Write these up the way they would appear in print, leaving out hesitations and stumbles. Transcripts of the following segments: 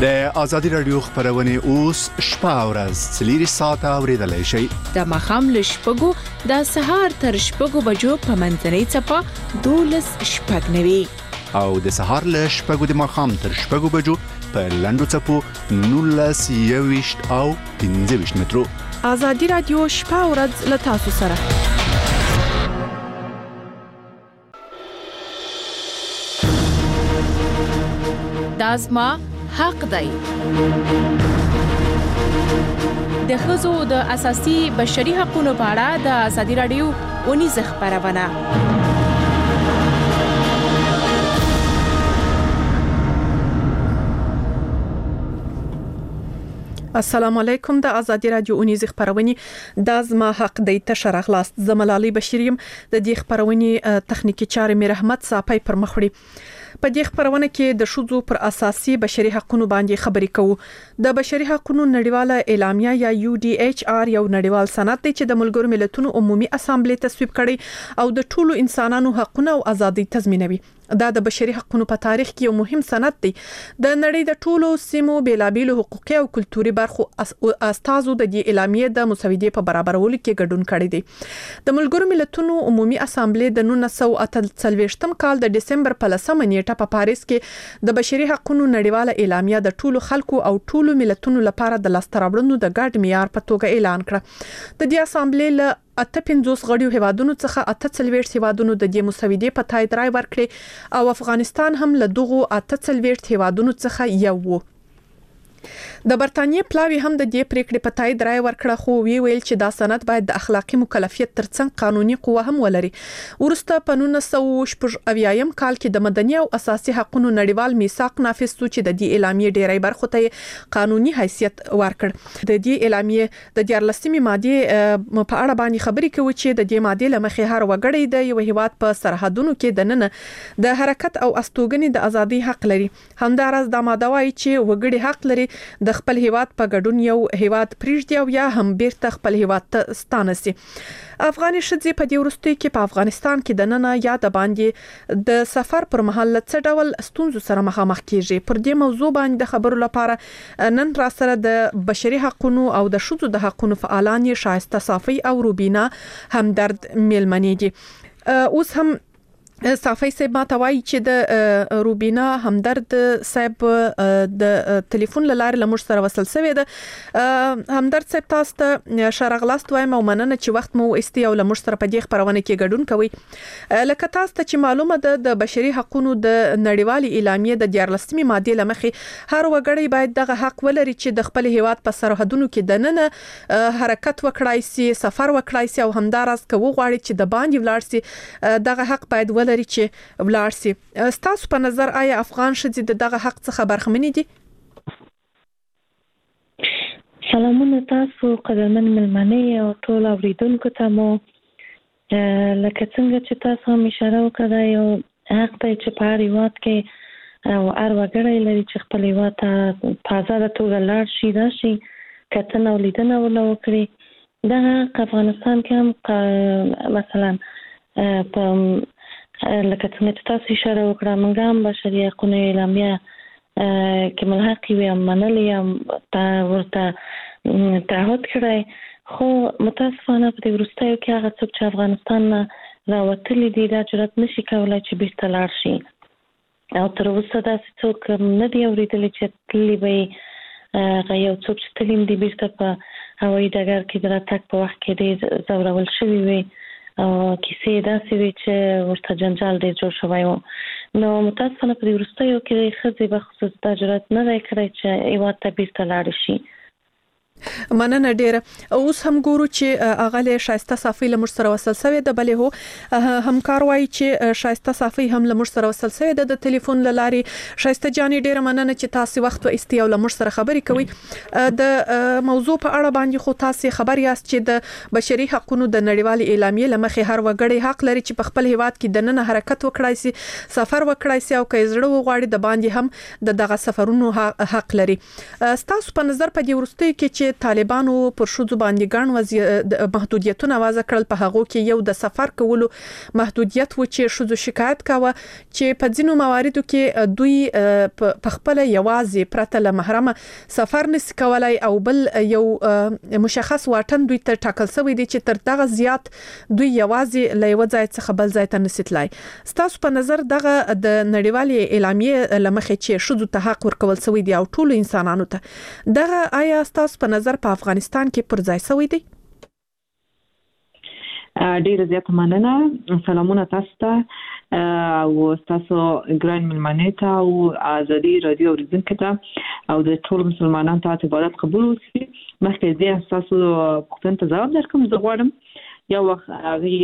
د ازادي رادیو خبرونه اوس شپه او ورځ 3 ساعته اوریدلای شئ. د مخام لشپګو د سهار تر شپګو بجو په منځنۍ چپه 12 شپږ نوي او د سهار لشپګو د مخام تر شپګو بجو په لندو چپو 19 او 15 مترو. ازادي رادیو شپه او ورځ له تاسو سره. دازما حق دی. د ښځو د اساسي بشري حقوقو په اړه د ازادي رادیو ونیز خبرونه. السلام علیکم. د ازادي رادیو ونیز خبرونه د ازما حق دی تشرح خلاص زملالي بشریم د دې خبرونه تخنیکی چارې مې رحمت صاحب پر مخړي. په دې خبرونه کې د شذو پر اساسي بشري حقوقو باندې خبرې کوو. د بشري حقوقو نړیواله اعلامیه یا UDHR یو نړیوال سند دی چې د ملګرو ملتونو عمومي اسامبلې تصویب کړي او د ټولو انسانانو حقوقو او ازادي تضمینوي. دا د بشري حقوقو په تاریخ کې یو مهم سند دی. د نړۍ د ټولو سیمو بیلابېلو حقوقي او کلتوري برخو استازو د دې اعلامیې د مساوي په برابرولو کې ګډون کړی دی. د ملګرو ملتونو عمومي اسامبلې د 1948 کال د دسمبر په 10 نیټه په پاریس کې د بشري حقوقو نړیواله اعلامیه د ټولو خلکو او ټولو ملتونو لپاره د لاستراوړنو د ګډ معیار په توګه اعلان کړ. د دې اسامبلې له 58 غړیو هیوادونو څخه 48 هیوادونو د دې مسودې په تایید رائے ورکړي او افغانستان هم له دغو 48 هیوادونو څخه یو و. د برتانیې پلاوی هم د دې پریکړې په تایید رائے ورکړه خو ویل چې دا سند باید د اخلاقی مکلفیت ترڅنګ قانوني قوه هم ولري. ورسته په 1980 کال کې د مدني او اساسي حقوقو نړیوال میثاق نافذ شو چې د دې اعلامیې ډیری برخو ته قانوني حیثیت ورکړ. د دې اعلامیې د 14مې ماده په اړه باندې خبرې کوي چې د دې ماده لمخې هر وګړی د یو هیواد په سرحدونو کې دننه د حرکت او استوګنې د ازادي حق لري. همدارس د ماده وايي چې وګړي حق لري د خپل هیواد په ګډون یو هیواد پریږدي او یا هم بیرته خپل هیواد ته ستانه سي. افغاني ښځې په دې وروستي کې په افغانستان کې د نن یا د باندې د سفر پر مهال څه ډول ستونزو سره مخامخ کیږي. پر دې موضوع باندې د خبرو لپاره نن را سره د بشري حقوقو او د ښځو د حقوقو فعالان شایسته صافي او روبینا همدرد میلمنې دي. اوس هم صافي صاحب ما توای چې د روبینا همدرد صاحب د ټلیفون لاره لمر سره وصل شوی ده. همدرد صاحب تاسو ته شرغلاست وایم او مننه چې وخت مو استی او لمر سره په دې خبرونه کې ګډون کوي. لکه تاسو ته چې معلومه ده د بشري حقوقو د نړیوالې اعلامیې د 14مې ماده لمخې هر وګړی باید دغه حق ولري چې د خپل هیواد په سرحدونو کې دننه حرکت وکړای سي، سفر وکړای سي او همدارس کوو غواړي چې د باندې ولاړ سي دغه حق باید لري چې ولار سي. تاسو په نظر آیا افغان ښځې دغه حق څخه برخمنې دي؟ سلامونه تاسو قدرمن ملمنې او ټول اوریدونکو ته مو. لکه څنګه چې تاسو هم اشاره وکړه یو حق دی چې په هر هیواد کې او هر وګړی لري چې خپل هیواد ته په آزاده توګه لاړ شي، راشي، کتنه او لیدنه وکړي. دغه افغانستان کې هم مثلا په لکه څنګه چې تاسو اشاره وکړه موږ هم بشري حقوقو اعلامیه کې ملحق یو منلې ورته تعهد کړی. خو متاسفانه په دې وروستیو کې هغه څوک چې افغانستان نه راوتلي دي دا جرأت نشي کولای چې بیرته لاړ شي او تر اوسه داسې څوک نه دی اورېدلی چې تللی به هغه یو څوک چې تللی دي بیرته په هوایي ډګر کې د راتګ په وخت کې ډېر ځورول شوي وي او کیسې داسې وي چې ورته جنجال ډېر جوړ شوی و. نو متاسفانه په دې وروستیو کې ښځې بخصوص دا جرأت نه دی کړی چې هیواد ته بیرته لاړې شي. مننه ډیره. اوس هم ګورو چې اغله شایسته صافي لمر سره وصل شوی د بلې هو همکار وایي چې شایسته صافي هم لمر سره وصل شوی د ټلیفون لاري. شایسته جاني ډیره مننه چې تاسو وخت و استی او لمر سره خبرې کوي. د موضوع په اړه باندې خو تاسو خبر یاست چې د بشري حقوقو د نړیوالې اعلامیې لمخې هر وګړی حق لري چې په خپل هیواد کې د نن حرکت وکړای سي، سفر وکړای سي او کې زړه وغواړي د باندې هم دغه سفرونو حق لري. تاسو په نظر په دې ورستۍ کې چې چې طالبانو پر شذو باندې ګڼ محدودیتونه وضع کړل په هغه کې یو د سفر کولو محدودیت و چې شذو شکایت کاوه چې په ځینو مواردو کې دوی په خپل یوازې پرته له محرم سفر نس کولای او بل یو مشخص واټن دوی ته ټاکل شوی دی چې تر دغه زیات دوی یوازې له یو ځای څخه بل ځای ته نسیتلای. ستاسو په نظر دغه د نړیوالې اعلامیې لمخې چې شذو ته حق ورکول شوی دی او ټول انسانانو ته دغه آیا ستاسو په نظر په افغانستان کې پر ځای شوی دی؟ ډیره زیاته مننه. سلامونه تاسو ته او تاسو ګران ملمنې ته او ازادي رادیو اوریدونکو ته او د ټول مسلمانانو ته عبادت قبول وکړي. مخکې دې تاسو پوښتنه ته ځواب درکوم. زه غواړم یو وخت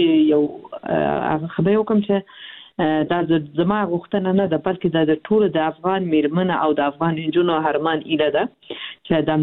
هغه خبرې وکم چې دا زما غوښتنه نه ده بلکې د ټول د افغان میرمنو او د افغان نجونو هرمان ایله ده چې د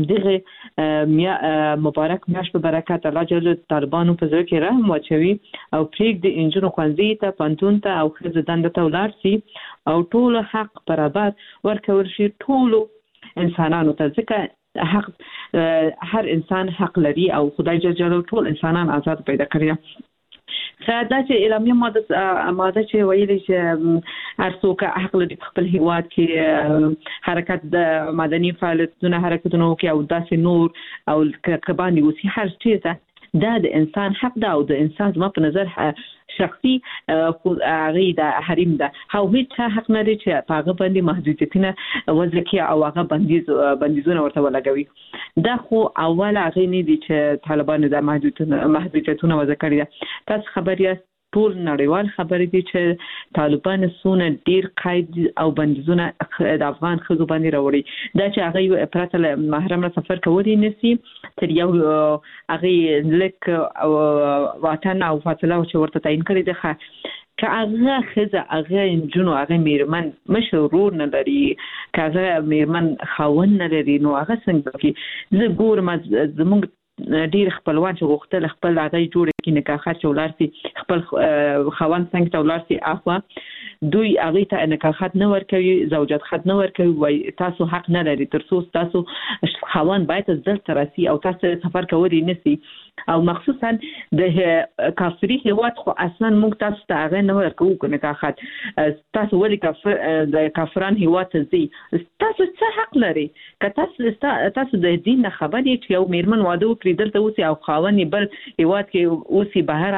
دغه مبارک میاشت په برکت الله جل طالبانو په ځای کې رحم واچوي او پرېږدي انجونو ښوونځي ته پوهنتون ته او ښځو دندې ته ولاړ شي او ټول حق برابر ورکول شي ټولو انسانانو ته. ځکه حق هر انسان حق لري او خدای جل جلاله ټول انسانان آزاد پیدا کړی. دا چې اعلامیه ماده چې ویلي چې هر څوک حق لري خپل هیواد کې حرکت د مدني فعالیتونو حرکتونو کې او داسې نور او کباني اوسي هر چیزه دا د انسان حق ده او د انسان زما په نظر شخصي هغه د حریم ده. هیڅ حق نه لري چې په هغه باندې محدودیتونه وضع کړي او هغه بندیزونه ورته ولګوي. دا خو اول هغه نه دي چې طالبانو د محدودیتونه وضع کړي ده. تاسو خبر یاست ټول نړیوال خبرې دي چې طالبان سونه ډیر قید او بندیزونه د افغان ښځو باندې راوړي. دا چې هغه پرته له محرم سفر کولی نسی تر یو هغه لک او وطن او فاصله چې ورته تعیین کړی ده که هغه ښځه هغه نجونو هغه میرمن مشرور نه لري که هغه میرمن خاوند نه لري نو هغه څنګه کې زه ګورم زموږ ډیر خپلوان چې غوښتل خپل هغه جوړ کړي نکاح چې ولر سي خپل خوان څنګه ته ولر سي اخوا دوی هغه ته نکاحات نه ورکوي زوجات خد نه ورکوي وای تاسو حق نه لري تر څو تاسو خوان باید دلته راسي او تاسو سفر کولی نسی او مخصوصا د کافری هیواد خو اصلا موږ تاسو ته هغه نه ورکوو نکاحات تاسو ولې د کافران هیواد ته ځي تاسو څه حق لري که تاسو د دین خبرې چې یو میرمن واده وکړي دلته اوسي او خاوند بل هیواد کې اوسي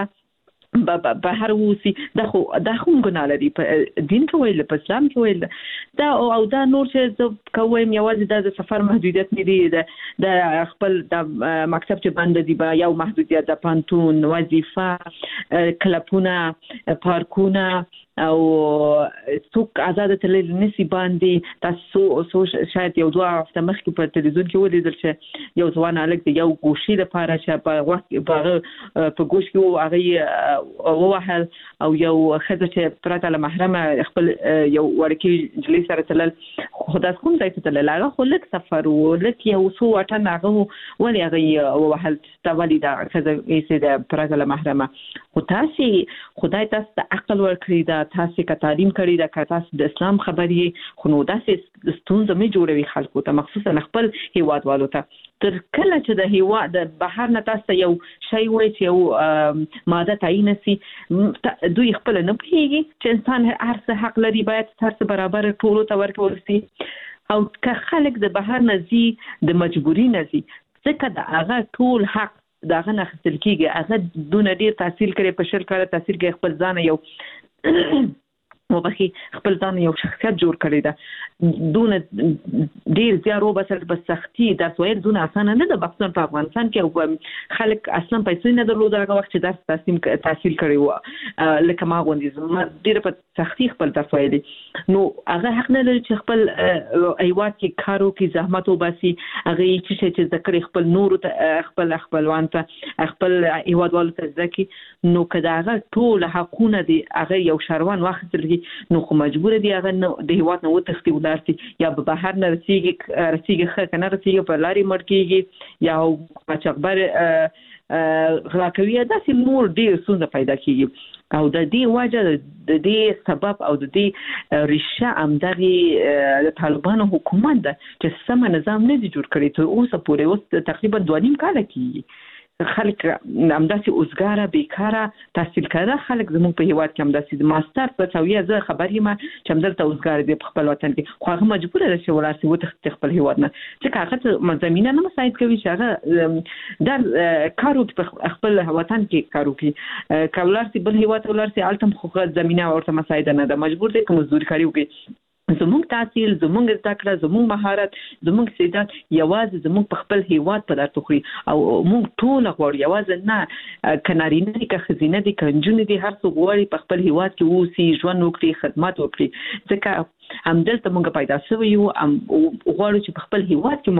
بهر اوسي دا خو ګناه لري په دین کې ویل په اسلام کې ویل دا او دا نور چې زه کوم یوازې د سفر محدودیت نه دی د خپل د مکتب چې باندې دی یو محدودیت د پانتون وظیفه کلپونه پارکونه او څوک آزاد تلل نسی باندې تاسو شاید یو دوه هفته مخکې په تلویزیون کې ولیدل چې یو ځوان الګ د یو ګوشي لپاره چې په وخت په ګوش کې هغه ووهل او یو ښځه چې پرته له محرم خپل یو ورکی جلی سره تلل خدای کوم ځای ته تلل هغه خو لک سفر و لک یو څو وټن هغه ولې هغه ووهل تولید ښځه یې د پرته له محرم خو تاسو خدای تاسو ته عقل ورکړي دا تاسو که تعلیم کړی دا که تاسو د اسلام خبرې خو نو داسې ستونزه مې جوړوي خلکو ته مخصوصا خپل هیوادوالو ته تر کله چې د هیواد د بهر نه تاسو یو شی وایي چې یو ماده تعیین شي دوی خپل نه پوهیږي چې انسان هر څه حق لري باید هر څه برابر ټولو ته ورکول شي او که خلک د بهر نه ځي د مجبوري نه ځي ځکه د هغه ټول حق داغه نه خپل کېږي هغه دونه ډیر تحصیل کړي په شرکت تحصیل کې خپل ځان یو وبخي خپل ځان یو شخصیت جوړ کړی دا دونه ډیر زیارو بس سختي دا سوال دونه اسانه نه ده بخصوصا په افغانستان کې خلک اصلا پیسې نه درلود هغه وخت چې درس تحصیل کړی و لکه ما غوندي زما ډیر په سختي خپل تاسو ویلي نو هغه حق نه لري چې خپل ایوات کې کارو کې زحمت وباسي هغه چې ذکر خپل نور ته خپلوان ته خپل ایوادوالو ته ځکه نو کدا هغه ټول حقونه دي هغه یو شروان واخیستل نو خو مجبور دي هغه د هیواد نه وتښتي ولارتي یا به بهر نه رسیږي خه کنه رسیږي په لاري مړ کیږي یا پچخبر غلا کوي داسې نور ډیر څه پیدا کیږي او د دې وجه د دې سبب او د دې ریشه امدغه د طالبانو حکومت ده چې سم نظام نه دی جوړ کړی ته اوس پورې اوس تقریبا 2.5 کال کیږي خلک همداسې اوسګاره بیکاره تحصیل کړه خلک زموږ په هیواد کې همداسې ماستر په تویه زه خبر یم چې همدلته اوسګاره دی په خپل وطن کې خو هغه مجبور دی چې ولاسي وته خپل هیواد نه چې هغه زمينه نه مساعد کوي چې هغه در کارو په خپل وطن کې کارو کوي کولارسي بل هیواد ولارسي التم خو زمينه ورته مساعد نه ده مجبور دی کوم مزدوري کوي زموږ تحصیل زموږ زده کړه زموږ مهارت زموږ استعداد یوازې زموږ په خپل هیواد په درته خوري او موږ ټول غواړو یوازې نه کنارینه دي که خزینه دي که نجونې دي هر څوک غواړي په خپل هیواد کې اوسي ژوند وکړي خدمت وکړي ځکه همدلته موږ پیدا شوی یو غواړو چې په خپل هیواد کې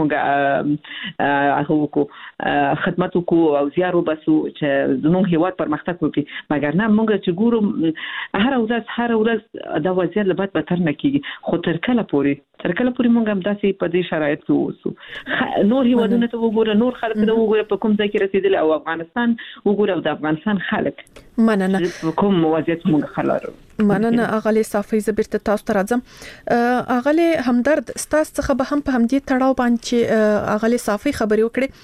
موږ هغه وکړو خدمت وکړو او زیار وباسو چې زموږ هیواد پرمختګ وکړي مګر نه موږ چې ګورو هر ورځ دا وضعیت له بد بدتر نه کیږي خو تر کله پورې موږ هم داسې په دې شرایط کې اوسو نور هیوادونه ته وګوره نور خلک ته وګوره په کوم ځای کې رسیدل او افغانستان وګوره د افغانستان خلک مننه کوم وضعیت موږ خلارو مننه اغلی صافی زبرت تاسو ته راځم اغلی همدرد ستاسو څخه به هم په همدې تړاو باندې اغلی صافی خبري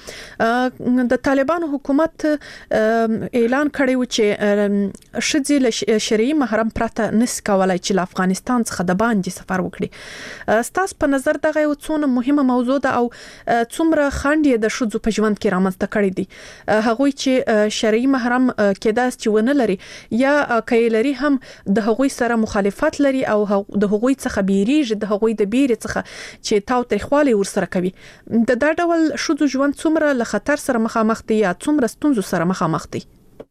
وکړي د طالبانو حکومت اعلان کړی و چې شذې له شرعي محرم پرته نس کولای چې له افغانستان څخه د باندې سفر وکړي ستاسو په نظر دغه یو څونه مهمه موضوع ده او څومره خنډ د شذو په ژوند کې رامنځته کړی دي هغوی چې شرعي محرم کېداس چې ونه لري یا کایلري هم د هغوی سره مخالفت لري او د هغوی څخه بیریږي د هغوی د بیرې څخه چې تاو تریخوالی ورسره کوي د دا ډول شذو ژوند څومره له خطر سره مخامخ دي یا څومره ستونزو سره مخامخ دي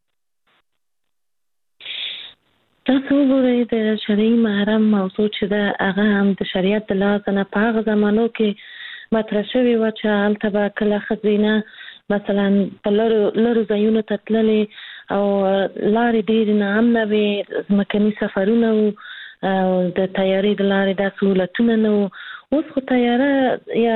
تاسو وګورئ د شرعي محرم موضوع چې دا هغه هم د شریعت د لحاظه نه په هغه زمانو کې مطرح شوی و چې هلته به کله ښځینه مثلا په لرو ځایونو ته تللې او لارې ډېرې ناامنه وې ځمکني سفرونه او د طیارې د لارې دا سهولتونه نه وو اوس خو طیاره یا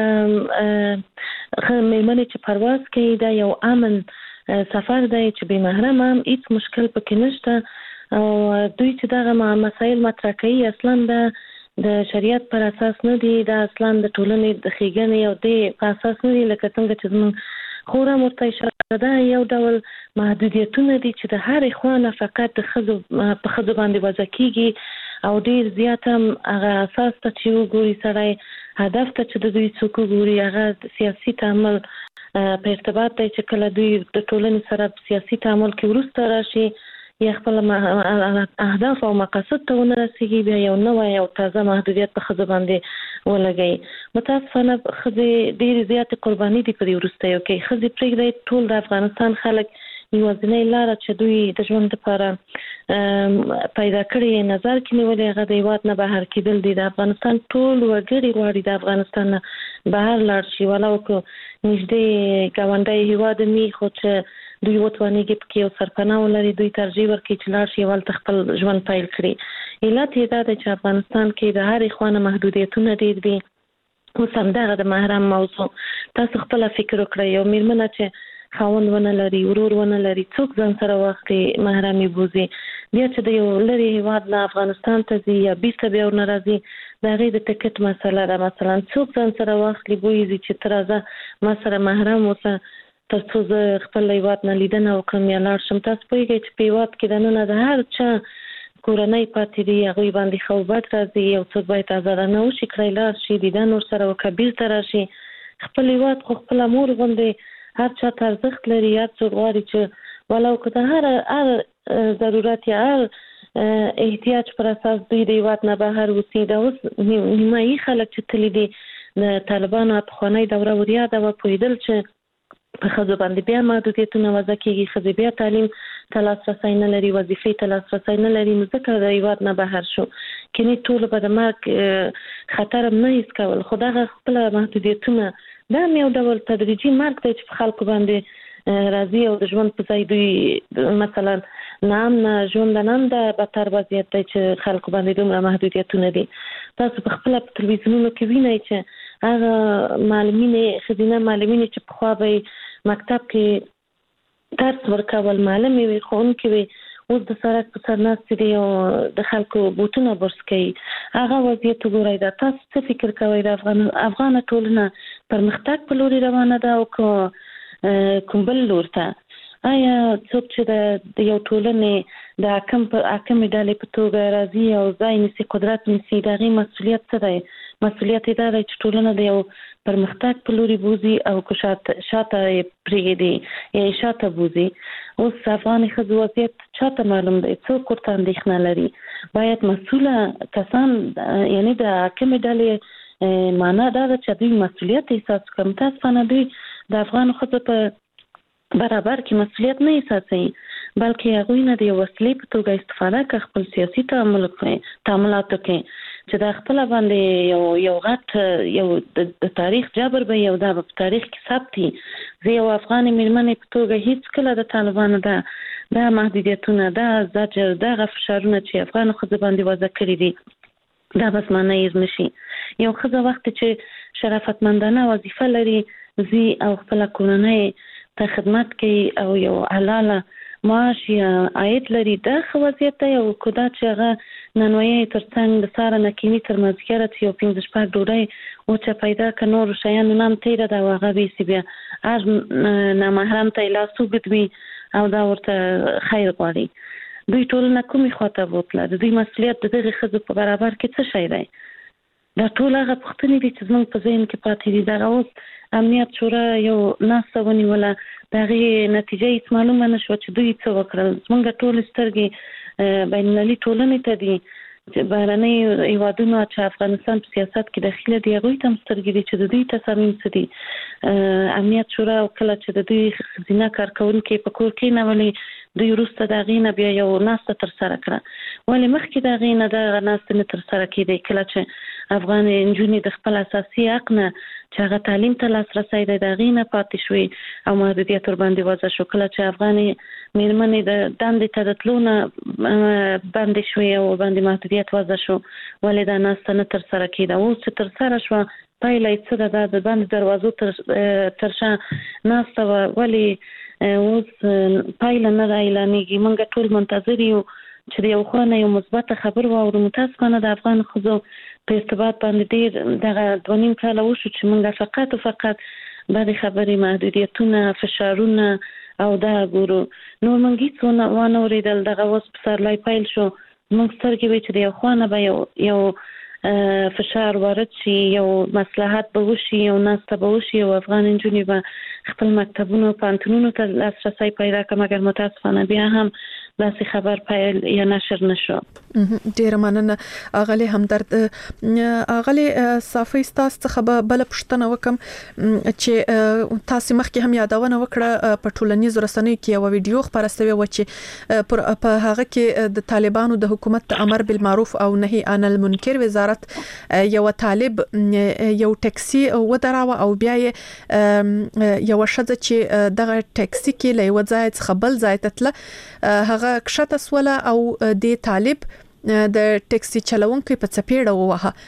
میرمنې چې پرواز کوي دا یو امن سفر دی چې بې محرمه هم هیڅ مشکل پکې نشته او دوی چې دغه مسایل مطرح کوي اصلا د شریعت پر اساس نه دي دا اصلا د ټولنې د ښېګڼې او د په اساس نه دي لکه څنګه چې زموږ خورا مرته اشاره ده یو ډول محدودیتونه دي چې د هرې خوا نه فقط د ښځو په ښځو باندې وضع کیږي او ډیر زیات هم هغه اساس ته چې وګوري سړی هدف ته چې د دوی څوک وګوري هغه سیاسي تعامل په ارتباط دی چې کله دوی د ټولنې سره سیاسي تعامل کې وروسته راشي یا خپل اهداف او مقاصد ته ونه رسیږي بیا یو نوی او تازه محدودیت په ښځو باندې ولګي متاسفانه ښځې ډېرې زیاتې قرباني دي په دې وروستیو کې ښځې پرېږدئ ټول د افغانستان خلک یوازینۍ لاره چې دوی د ژوند لپاره پیدا کړې نظر کې نیولې هغه د هیواد نه بهر کېدل دي د افغانستان ټول وګړي غواړي د افغانستان نه بهر لاړ شي ولو که نږدې ګاونډی هیواد وي خو چې دوی وتوانېږي پکې یو سرپناه ولري دوی ترجیح ورکړي چې لاړ شي هلته خپل ژوند پیل کړي علت یې دا دی چې افغانستان کې د هرې خوا نه محدودیتونه ډېر دي اوس همدغه د محرم موضوع تاسو خپله فکر وکړئ یو میرمنه چې خاوند ونه لري ورور ونه لري څوک ځان سره واخلي محرمې بوځي بیا چې د یو لرې هیواد نه افغانستان ته ځي یا بیرته بیا ورنه راځي د هغې د ټکټ مسله ده مثلا څوک ځان سره واخلي بویځي چې ته راځه ما سره محرم اوسه تر څو زه خپل هیواد نه لیدنه وکړم یا لاړ شم تاسو پوهېږئ چې په هیواد کې دننه د هر چا کورنۍ پاتې دي هغوی باندې ښه او بد راځي یو څوک باید ازادانه وشي کړی لاړ شي دیدن ورسره وکړه بیرته راشي خپل هیواد خو خپله مور غوندې هر چا ته ارزښت لري هر څوک غواړي چې ولو که د هر ضرورت یا هر احتیاج پر اساس دوی د هیواد نه بهر اوسي دا اوس نیمایي خلک چې تللي دي د طالبانو پخوانۍ دوره ور یاده وه پوهېدل چې په ښځو باندې بیا محدودیتونه وضع کېږي ښځې بیا تعلیم ته لاسرسی نه لري وظیفې ته لاسرسی نه لري نو ځکه د هیواد نه بهر شو کنې ټولو به د مرګ خطر هم نه هیڅ کول خو دغه خپله محدودیتونه دا هم یو ډول تدریجي مرګ دی چې په خلکو باندې راځي او د ژوند په ځای دوی مثلا ناامنه ژوند هم د بدتر وضعیت دی چې خلکو باندې دومره محدودیتونه دي تاسو په خپله په تلویزیونونو کې وینئ چې هغه معلمینې ښځینه معلمینې چې پخوا به مکتب کې درس ورکول معلمې وي ښوونکي وي اوس د سړک په سر ناستې دي او د خلکو بوټونه برس کوي هغه وضعیت وګورئ دا تاسو څه فکر کوئ د افغانه ټولنه پرمختګ په لوري روانه ده او کوم بل لور ته آیا څوک چې د یو ټولنې د حاکمې ډلې په توګه راځي او ځای نیسي قدرت نیسي د هغې مسؤلیت څه دی مسؤلیت یې دا دی چې ټولنه د یو پرمختګ په لوري بوزي او که شاته یې پرېږدي یا یې شاته بوزي اوس افغاني ښځو وضعیت چاته معلوم دی څوک ورته اندېښنه لري باید مسؤله کسان یعنی د حاکمې ډلې معنا دا ده چې دوی مسؤلیت احساس کړي متاسفانه دوی د افغانو ښځو په برابر کې مسؤلیت نه احساسوي بلکې هغوی نه د یو وسیلې په توګه استفاده کوي خپل سیاسي تعاملاتو کې چې دا خپل باندې یو غټ یو د تاریخ جبر به یو دا په تاریخ کې ثبتي زه یو افغاني مېرمنې په توګه هیڅ کله د طالبانو دا محدودیتونه دا زجر دغه فشارونه چې افغان ښځو باندې وضع کړي دي دا بس معنی یې نشي یو ښځه وخت چې شرافتمندانه وظیفه لري زی او خپل کورنۍ ته خدمت کوي او یو حلاله معاش یا عاید لري دا ښه وضعیت دی او که دا چې هغه نانوایي تر څنګ د سهاره نه کیني تر مازدیګره چې یو 5 شپږ ډوډۍ وچه پیدا که نورو شیانو نه هم تېره ده او هغه بیسي بیا هر نامحرم ته یې لاس اوږد وي او دا ورته خیر غواړي دوی ټولنه کومې خواته بوتله د دوی مسؤلیت د دغې ښځو په برابر کې څه شی دی دا ټول هغه پوښتنې دي چې زموږ په ذهن کې پاتې دي دغه اوس امنیت شورا یو ناسته ونیوله د هغې نتیجه هېڅ معلومه نه شوه چې دوی څه وکړل زموږ ټولې سترګې بین المللي ټولنې ته دي چې بهرنۍ هېوادونه چې افغانستان په سیاست کې دخیله دي هغوی ته هم سترګې دي چې د دوی تصامیم څه دي امنیت شورا کله چې د دوی ښځینه کارکوونکې په کور کېنولې دوی وروسته د هغې نه بیا یو ناسته ترسره کړه ولې مخکې د هغې نه دغه ناستې نه ترسره کېدی کله چې افغان نجونې د خپل اساسي حق نه چې هغه تعلیم ته لاسرسی دی د هغې نه پاتې شوې او محدودیت ورباندې وضع شو کله چې افغانې مېرمنې د دندې ته د تلو نه بندې شوې او ورباندې محدودیت وضع شو ولې دا ناسته نه ترسره کېده اوس چې ترسره شوه پایله یې څه ده د بندې دروازو تر شا ناسته وه ولې اوس پایله نه را اعلانېږي موږ ټول منتظر یو چې د یو خوا نه یو مثبته خبر واورو متاسفانه د افغان ښځو په ارتباط باندې ډېر دغه 2.5 کاله وشو چې موږ فقط او فقط بدې خبرې محدودیتونه فشارونه او دا ګورو نور موږ هېڅ وانه اورېدل دغه اوس پسرلی پیل شو موږ سترګې وې چې د یو خوا نه به یو فشار وارد شي یو مصلحت به وشي یو ناسته به وشي او افغان نجونې به خپل مکتبونو پوهنتونونو ته لاسرسی پیدا کړي مګر متاسفانه بیا هم داسې خبر پیل یا نشر نشو ډیره مننه اغلی همدرد اغلی صافی تاسو څخه بل پښتنه وکم چې تاسو مخکې هم یادونه وکړه په ټولنیزو رسنیو کې یو ویډیو خبره شوی و چې په هغه کې د طالبانو د حکومت امر بالمعروف او نهي عن المنکر وزارت یو طالب یو ټاکسي ودراوه او بیا یو شذ چې دغه ټاکسي کې له وځای څخه بل ځای ته تل هغه کښته سوله او د طالب د ټاکسي چلوونکو په چپیړه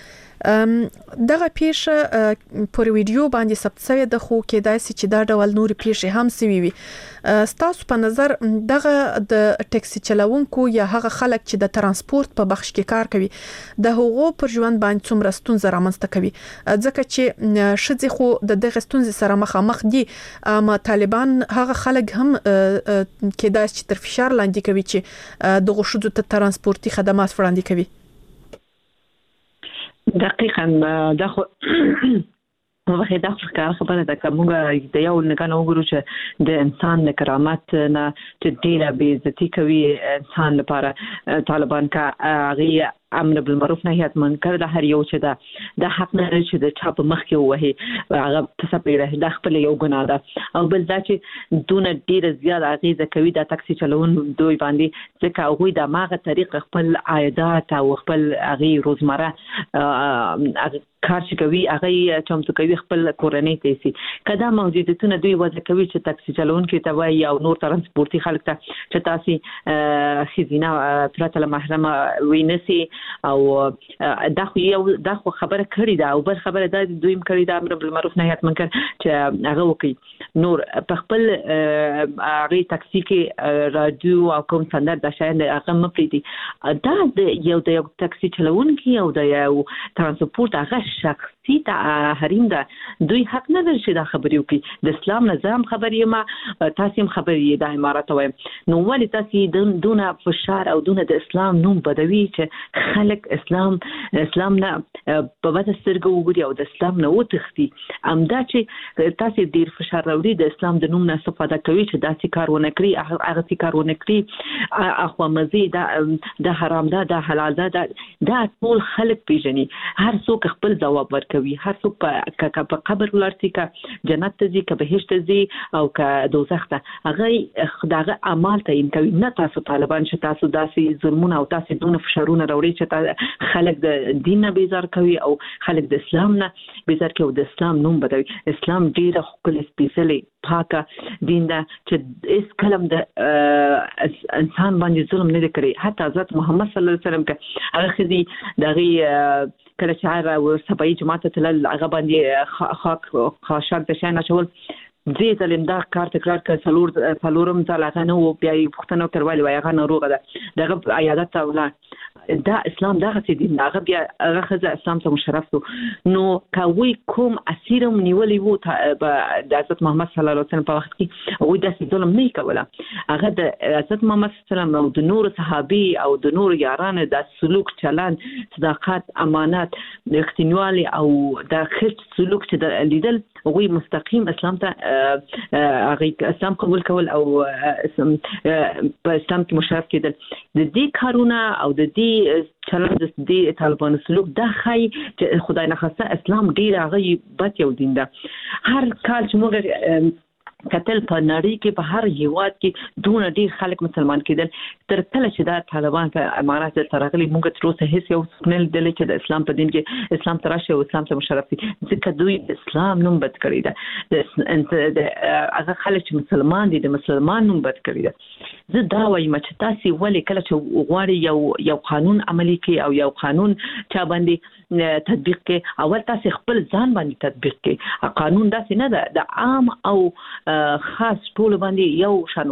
ووهه دغه پیښه پر ویډیو باندې ثبت شوی د خو کې داسې چې دا ډول نور پیښې هم سوي وي ستاسو په نظر دغه د ټاکسي چلوونکو یا هغه خلک چې د ترانسپورت په بخش کې کار کوي د هغو پر ژوند باندې څومره ستونزې رامنځته کوي ځکه چې ښځې خو د دغه ستونزې سره مخامخ دي اما طالبان هغه خلک هم کې دا چې تر فشار لاندې کوي چې دغه ښځو ته ترانسپورتي خدمات وړاندې کوي دقیقاً دا خو مخې دا خبره ده که موږ د یو نګاه وګورو چې د انسان د کرامت نه چې ډېره بې عزتي کوي انسان لپاره طالبان که هغې امر بالمعروف نهي عن المنکر د هر یو چې دا حق نه لري چې د چا په مخ کې ووهي هغه په سپېړه دا خپل یو ګناه ده او بل دا چې دونه ډېره زیاته اغېزه کوي دا ټاکسي چلون دوی باندې ځکه هغوی د هماغه طریق خپل عایدات او خپل هغې روزمره کار چې کوي هغه چمتو کوي خپل کورنۍ ته سي کدا موجودیتونه دوی وضع کوي چې ټاکسي چلونکي ته وایي او نور ترانسپورتي خلک ته چې تاسو خزینه پرته له محرمه وینسي او دا خو خبره کړې ده او بل خبره ده دویم کړې ده امر بالمعروف نهي عن المنکر چې هغه وکي نور په خپل هغه ټاکسي کې رادیو او کوم سندر د شاین هغه مپریدي دا د یو ټاکسي چلونکي او د یو ترانسپورت هغه شخصي حریم ده دوی حق نه لري چې دا خبرې وکړي د اسلام نظام خبرې ما تاسو هم خبرې د امارات وایم نو ولې تاسو دونه فشار او دونه د اسلام نوم بدوي چې خلک اسلام نه په بده سترګه وګوري او د اسلام نه وتښتي امدا چې تاسو ډیر فشار راوړي د اسلام د نوم نه استفاده کوي چې داسې کار ونه کړی هغه کار ونه کړی اخو مزي دا حرام ده حلال ده دا ټول خلک پیژني هر څوک خپل جواب ورکوي هر څوک په قبر ولرتي ک جنت ته ځي ک بهشت ته ځي او ک دوزخ ته هغه خدای اعمال ته ان کوي نه تاسو طالبان چې تاسو داسې ظلمونه او تاسو دونه فشارونه راوړي چې خلک د دین نه بیزار کوي او خلک د اسلام نه بیزار کوي او د اسلام نوم بدوي اسلام ډیر خپل سپیشلی پاکه دین ده چې اس کلم د انسان باندې ظلم نه کړی حتی حضرت محمد صلی الله علیه وسلم که هغه خدي دغه کله چې او سبعي جماعت ته هغه باندې خاصه د شان شول زه تلم دا کار تکرار کړ څلورم ځل هغه نو بیا پښتنو تروالي وای هغه ناروغه ده دغه عیادت ته ولا دا اسلام دغه چې دین هغه بیا هغه خزه اسلام ته مشرف نو کوي کوم اسیرم نیولې وو د حضرت محمد صلی الله علیه وسلم په وخت کې وای د ظلم نه کوله هغه د حضرت محمد صلی الله علیه وسلم او د نور صحابي او د نور یارانو د سلوک چلن صداقت امانت اختنوالي او د خشت سلوک چې لیدل وای مستقیم اسلام ته هغه اسلام قبول کول او په اسلام کې مشرف کېدل د دې کارونه او د دې چلن د دې طالبانو سلوک دا خای چې خدای نه خاصه اسلام ډیر هغه بد یو دین ده هر کال چې موږ کتل په نړۍ کې په هر هیواد کې دونه ډیر خلک مسلمان کېدل تر کله چې دا طالبان په امارات ترغلي موږ تر اوسه هیڅ یو سپنل دلی چې د اسلام په دین کې اسلام تراشه او اسلام ته مشرف دي ځکه دوی اسلام نوم بد کړی ده د هغه خلک چې مسلمان دي د مسلمان نوم بد کړی ده زه دا وایم چې تاسو ولې کله چې غواړي یو قانون عملی کې او یو قانون چا باندې تطبیق کې اول تاسو خپل ځان باندې تطبیق کې قانون داسې نه ده د عام او خاص ټول باندې یو شان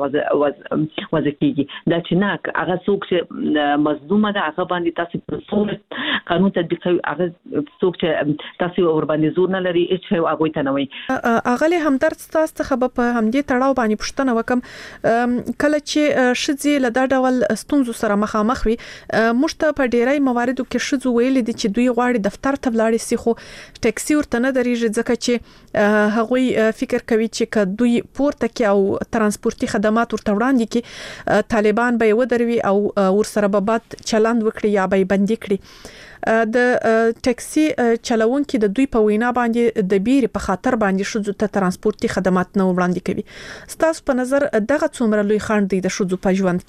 وضع کیږي دا چې نه هغه څوک چې مظلومه ده هغه باندې تاسو په څور قانون تطبیق کوي هغه څوک چې تاسو ور باندې زور نه لري چې هغه ته نه وي اغلی همدرد تاسو ته خبر په همدې تړاو باندې پښتنه وکم کله چې شذې له دا ډول ستونزو سره مخامخ وي مشته په ډیری مواردو کې شذو ویل دي چې دوی غواړي دفتر ته ولاړ شي خو ټاکسي ورته نه درېږي ځکه چې هغوی فکر کوي چې دوی پورته کې او ترانسپورتي خدمات ورته وړاندې کې طالبان به ودروي او ورسره به بد چلند وکړي یا به بندي کړي د ټاکسي چلوونکي د دوی په وینا باندې د بیرې په خاطر باندې شذو ته ترانسپورتي خدمات نه وړاندې کوي ستاسو په نظر دغه څومره لوی خنډ دی د شذو په ژوند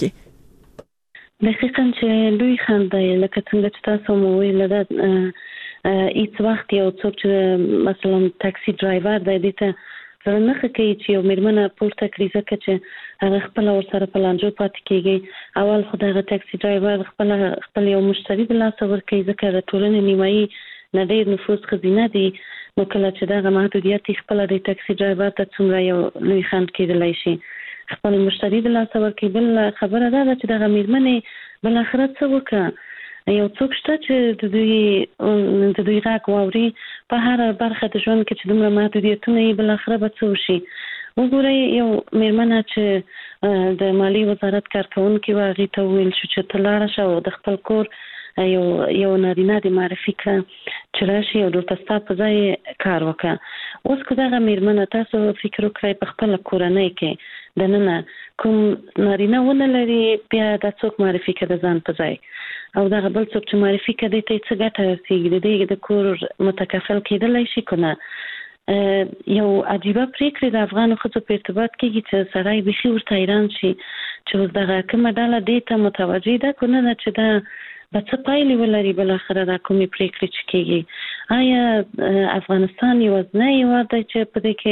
کې دقیقاً چې لوی خنډ دی لکه څنګه چې تاسو مو ویل دا هیڅ وخت یو څوک چې مثلا ټاکسي ډرایور دی دته ورنخه کوي چې یو میرمنه پورته کړی ځکه چې هغه خپل ورسره په لانجو پاتې کیږي اول خدای هغه ټاکسي ډرایور خپل یو مشتری د لاس ور کوي ځکه د ټولنې نیمایي نه ډیر نفوس خزینه دي نو کله چې دا محدودیت خپل د ټاکسي ډرایور ته څومره یو لوی خنډ کېدلی شي خپل مشتری د لاس ور کوي بل خبره ده چې دا میرمنه بل اخرت څه وکړه یو څوک شته چې د دوی راک واوري په هر برخه د ژوند کې چې دومره محدودیتونه یې بل اخره به څه وشي وګورئ یو میرمنه چې د مالی وزارت کارکونکي و هغې ته وویل شو چې ته لاړه شه او د خپل کور یو نارینه د معرفي کړه چې راشي او دلته ستا په ځای کار وکړه اوس که دغه میرمنه تاسو فکر وکړئ په خپله کورنۍ کې دننه کوم نارینه ونه لري بیا دا څوک معرفي کړه د ځان په ځای او دغه بل څوک چې معرفي کړي ته څه ګټه رسیږي د دې د کور متکفل کېدلی شي کنه یو عجیبه پریکړه د افغانو ښځو په ارتباط کې چې سړی بيخي ورته حیران شي چې اوس دغه کومه ډله دې ته متوجه ده کنه چې دا به څه پایلې ولري بل اخر دا کومې پریکړې چې کیږي. آیا افغانستان یوازینی هیواد دی چې په دې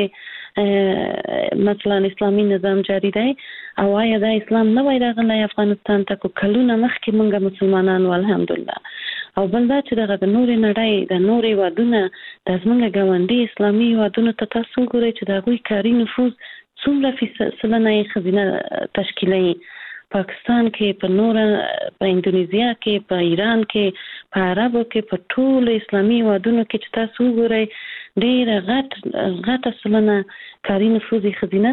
کې مثلا اسلامي نظام جاری دی او آیا دا اسلام نه وای راغلی افغانستان ته کو کلونه مخکې موږ مسلمانان الحمدلله. او بل دا چې دغه د نورې نړۍ د نورې هیوادونه د زموږ ګاونډي اسلامي هیوادونو ته تاسو وګورئ چې د هغوی کاري نفوذ څومره سلنه یې ښځینه تشکیلوي. پاکستان کې په نور په اندونیزیا کې په ایران کې په عربو کې په ټول اسلامي هیوادونو کې چې تاسو وګورئ ډېره غټه سلنه کاري نفوذ ښځینه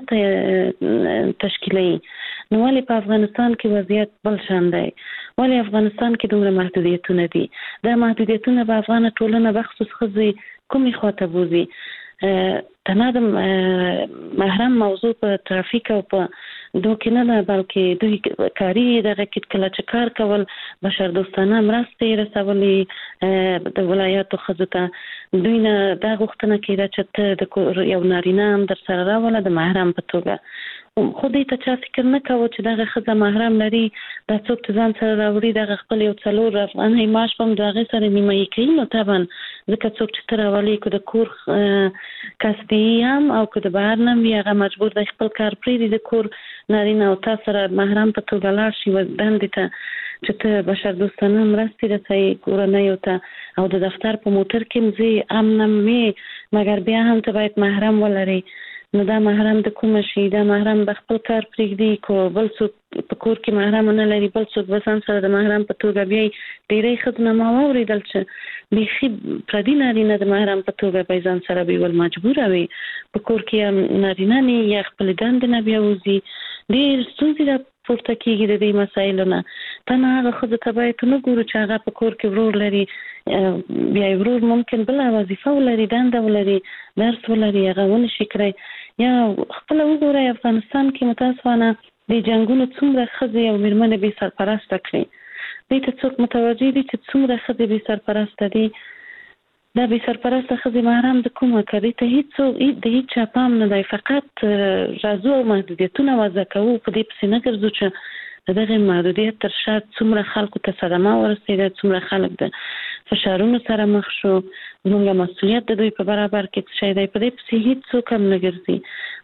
تشکیلوي. نو ولې په افغانستان کې وضعیت بل شان دی؟ ولې افغانستان کې دومره محدودیتونه دي؟ دا محدودیتونه به افغانه ټولنه بخصوص ښځې کومې خواته بوزي؟ تنادم محرم موضوع په ترافیک او په دوکې نه ده بلکې دوی کاري دغه کې کله چې کار کول بشر دوستانه مرستې رسولې د ولایاتو ښځو ته دوی نه دا غوښتنه کېده چې ته د کور یو نارینه هم در سره راوله د محرم په توګه. خو دې ته چا فکر نه کوو چې دغه ښځه محرم لري دا څوک چې ځان سره راوړي دغه خپل یو 4 افغانۍ معاش به هم د هغې سره نیمایي کوي. نو طبعا ځکه څوک چې ته راولي که د کور کسبي هم او که د بهر نه وي هغه مجبور دی خپل کار پرېږدي د کور نارینه او تا سره محرم په توګه لاړ شي دندې ته چې ته بشر دوستانه مرستې رسوي کورنیو ته او د دفتر په موټر کې هم ځې امن هم وي مګر بیا هم ته باید محرم ولري. نو دا محرم د کومه شي؟ دا محرم به خپل کار پرېږدي کو بل څوک په کور کې محرم نه لري بل څوک به ځان سره د محرم په توګه بیایي. ډېری ښځو نه ما واورېدل چې بیخي پردي نارینه د محرم په توګه به ځان سره بیول مجبوره وي. په کور کې یا نارینه نه یا خپلې دندې نه بیا وځي. ډېر ستونزې راپورته کېږي د دې مسایلو نه. تنه هغه ښځو ته باید نه ګورو چې هغه په کور کې ورور لري بیا ورور ممکن بله وظیفه ولري دنده ولري درس ولري هغه ونشي کړی. یا خپله وګورئ افغانستان کې متاسفانه د جنګونو څومره ښځې او مېرمنې بې سرپرسته کړي. دې ته څوک متوجه دي چې څومره ښځې بې سرپرسته دي؟ دا بې سرپرسته ښځې محرم د کومه که دې ته هېڅ د هېڅ چا پام نه دی. فقط راځو او محدودیتونه وضع کوو په دې پسې نه ګرځو چې د دغه محدودیت تر شا څومره خلکو ته صدمه ورسېده څومره خلک د فشارونو سره مخ شو. زموږ مسؤلیت د دوی په برابر کې څه شی دی په دې پسې هېڅوک هم نه ګرځي.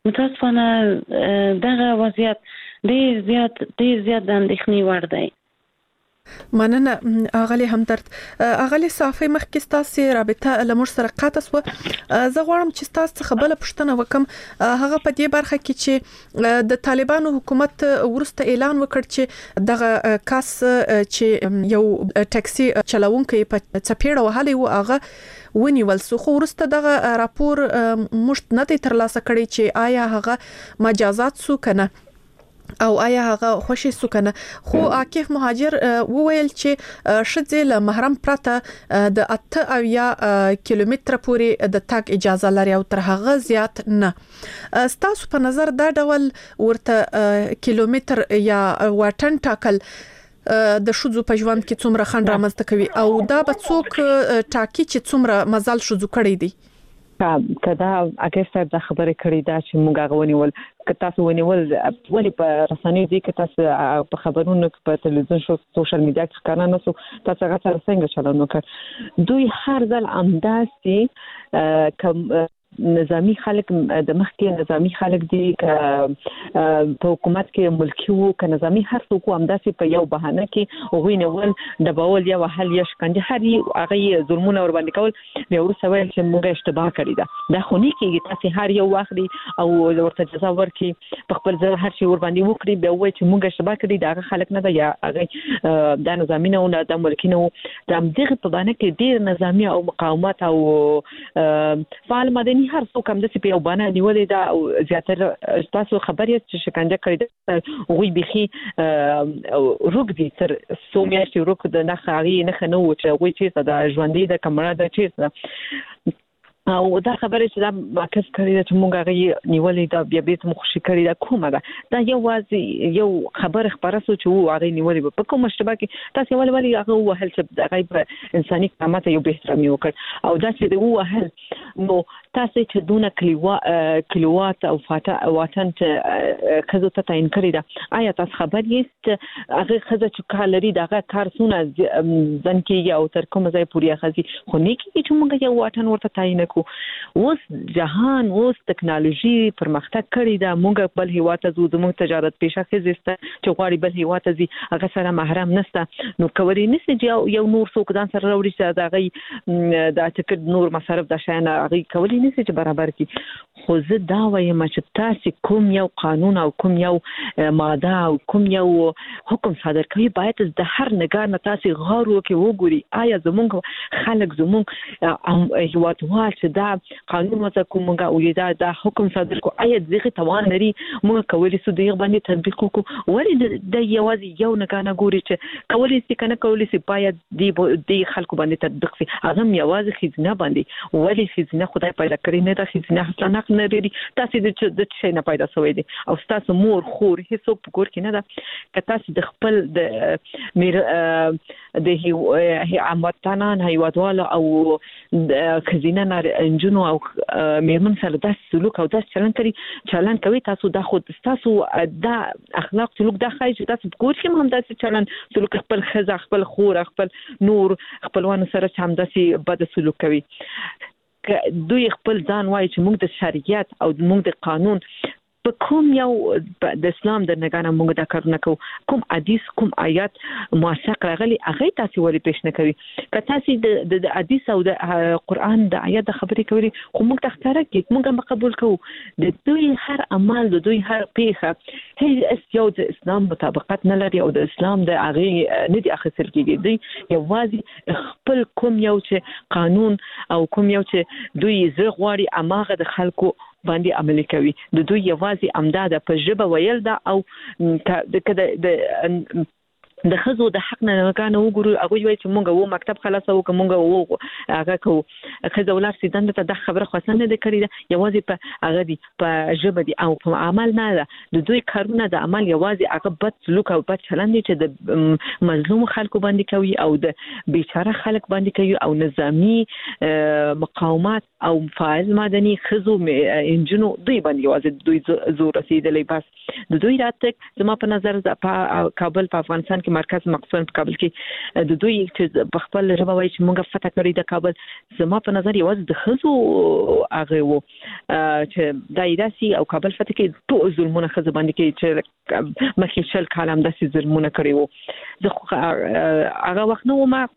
متاسفانه دغه وضعیت ډېر زیات د اندېښنې وړ دی. مننه اغلی همدرد. اغلی صافی مخکې ستاسې رابطه له موږ سره قطع شوه. زه غواړم چې ستاسو څخه بله پوښتنه وکړم هغه په دې برخه کې چې د طالبانو حکومت وروسته اعلان وکړ چې دغه کس چې یو ټاکسي چلوونکی په څپېړه وهلی و هغه ونیول سو. خو وروسته دغه راپور موږ نه دی ترلاسه کړی چې آیا هغه مجازات سو که نه او آیا هغه خوشي سو کنه. خو عاکف مهاجر وویل چې ښځې له محرم پرته د 8 کیلومتره پورې د تګ اجازه لري او تر هغه زیات نه. ستاسو په نظر دا ډول ورته کیلومتر یا واټن ټاکل د ښځو په ژوند کې څومره خنډ رامنځته کوي او دا به څوک ټاکي چې څومره مزل ښځو کړی دی؟ کدا اګه صاحب دا خبره کړې ده چې موږ هغه ونیول که تاسو ونیول ولې په رسنیو دي که تاسو په خبرونو په تلویزیون شو سوشل میډیا کې ښکاره نه سو تاسو هغه سره څنګه چلند وکړ؟ دوی هر ځل همداسې کوم نظامی خلک د مخکې نظامی خلک دي که په حکومت کې ملکی وو که نظامی هر څوک همداسې په یو بهانه کې هغوی نیول ډبول یا وهل یا شکنجه هر هغه ظلمونه ور باندې کول بیا وروسته ویل چې موږ اشتباه کړې ده. دا خو نه کېږي. تاسې هر یو واخلي او ورته جزا ورکړي په خپل ځای هر شي ور باندې وکړي بیا ووایي چې موږ اشتباه کړې د هغه خلک نه ده یا هغه دا نظامي نه وو دا ملکي نه وو. د همدغې په بانه کې ډېر نظامي او مقاومت او فعال مدني هر څوک هم داسې په یو بانه نیولې ده او زیاتره تاسو خبر یاست چې شکنجه کړې ده هغوی بیخي روږ دي تر څو میاشتې روږ د نښه هغې نښه نه وو چې هغوی چېرته ده ژوندۍ ده که مړه ده چېرته ده. او دا خبره چې دا معکس کړی ده چې موږ هغه نیولې ده بیا بیرته مو خوشي کړې ده کومه ده؟ دا یوازې یو خبره خپره سو چې و هغې نیولې په کوم اشتباه کې تاسې ولې هغه ووهل چې هغې په انساني کرامت یو بې احترامي وکړ او دا چې د ووهل نو تاسو چې دونه کلیوات او وطن ته خزو ته تعین کړی دا آیا تاسو خبر یاست هغه خزه چې کار لري دغه کار سونه ځن کېږي او تر کوم ځای پورې خزي خو نه کېږي چې موږ یو وطن ورته تعین کړو. اوس جهان اوس ټکنالوژي پرمختګ کړی دا موږ بل هیواد ته ځو زموږ تجارت پیشه خزسته چې غواړي بل هیواد ته ځي هغه سره محرم نشته نو کوي نشي چې یو نور څوک ځان سره راوړي چې دا د ټیکټ نور مصارف د شان هغه کوي نشي چې برابر کی. خو زه دا وایم چې تاسو کوم یو قانون او کوم یو ماده او کوم یو حکم صادر کوي باید د هر نگاه نه تاسو غور وکړئ وګورئ آیا زمونږ خلک زمونږ هیوادوال چې دا قانون وځه کومه او دا حکم صادر کو آیا دغه توان لري موږ کولی سو دغه باندې تطبیق وکړو ولې د یوازې یو نگاه نه ګوري چې کولی سي کنه کولی سي باید د خلکو باندې تطبیق سي هغه یوازې خزینه باندې ولې خزینه خدای پیدا کړی نه دا خزینه حسنه نه لري تاسو د شي نه پیدا شوی دي او تاسو مور خور هیڅوک په کور کې نه ده که تاسو د خپل د عامتانان هیوادوال او خزینه نه انجنو او میرمن سره د سلوک او د چلن کوي تاسو د خود تاسو د اخلاق سلوک د خای چې تاسو په کور کې هم د چلن سلوک خپل خزه خپل خور خپل نور خپلوان سره هم د بد سلوک کوي. دوی خپل ځان وایي چې موږ د شریعت او موږ د قانون په کوم یو د اسلام د نگانه موږ دا کار نه کوو کوم حدیث کوم آیات موثق راغلي هغه تاسو ولې پیش نه کوي که تاسو د حدیث او د قران د آیات د خبرې کوي خو موږ تختاره کې موږ هم قبول کوو د دوی هر عمل د دوی هر پیښه هي یو د اسلام مطابقت نه لري او د اسلام د هغه نه دي اخیستل کېږي دوی یوازې خپل کوم یو چې قانون او کوم یو چې دوی زړه غواړي اماغه د خلکو باندې عملي کوي د دوی یوازې امداده په ژبه ویل دا او د خزو د حق نه کانه وګورو هغه وایي چې مونږ وو مکتب خلاصو کومه وو هغه کو خزو ولر سیدند ته د خبره خاصه نه د کړی دا یوازې په هغه دی په ژبه دی او په عمل نه ده د دوی کارونه د عمل یوازې هغه بد سلوک او بد چلند چې د مظلوم خلکو باندې کوي او د بیچاره خلک باندې کوي او نظامی مقاومت او فاعل مدني خزو انجنو دوی باندې یوازې دوی زور رسیدلې بس د دوی راتګ زما په نظر په کابل په افغانستان مرکز مقصد په کابل کې د دوی چې په خپل ژبه وایي چې موږ فتح کړی د کابل زما په نظر یوازې د خزو هغه وو چې دایراسي او کابل فتح کې ټول ظلمونه خزو باندې کې چې مخکې شل کالم داسې ظلمونه کړی وو زه هغه وخت نو ما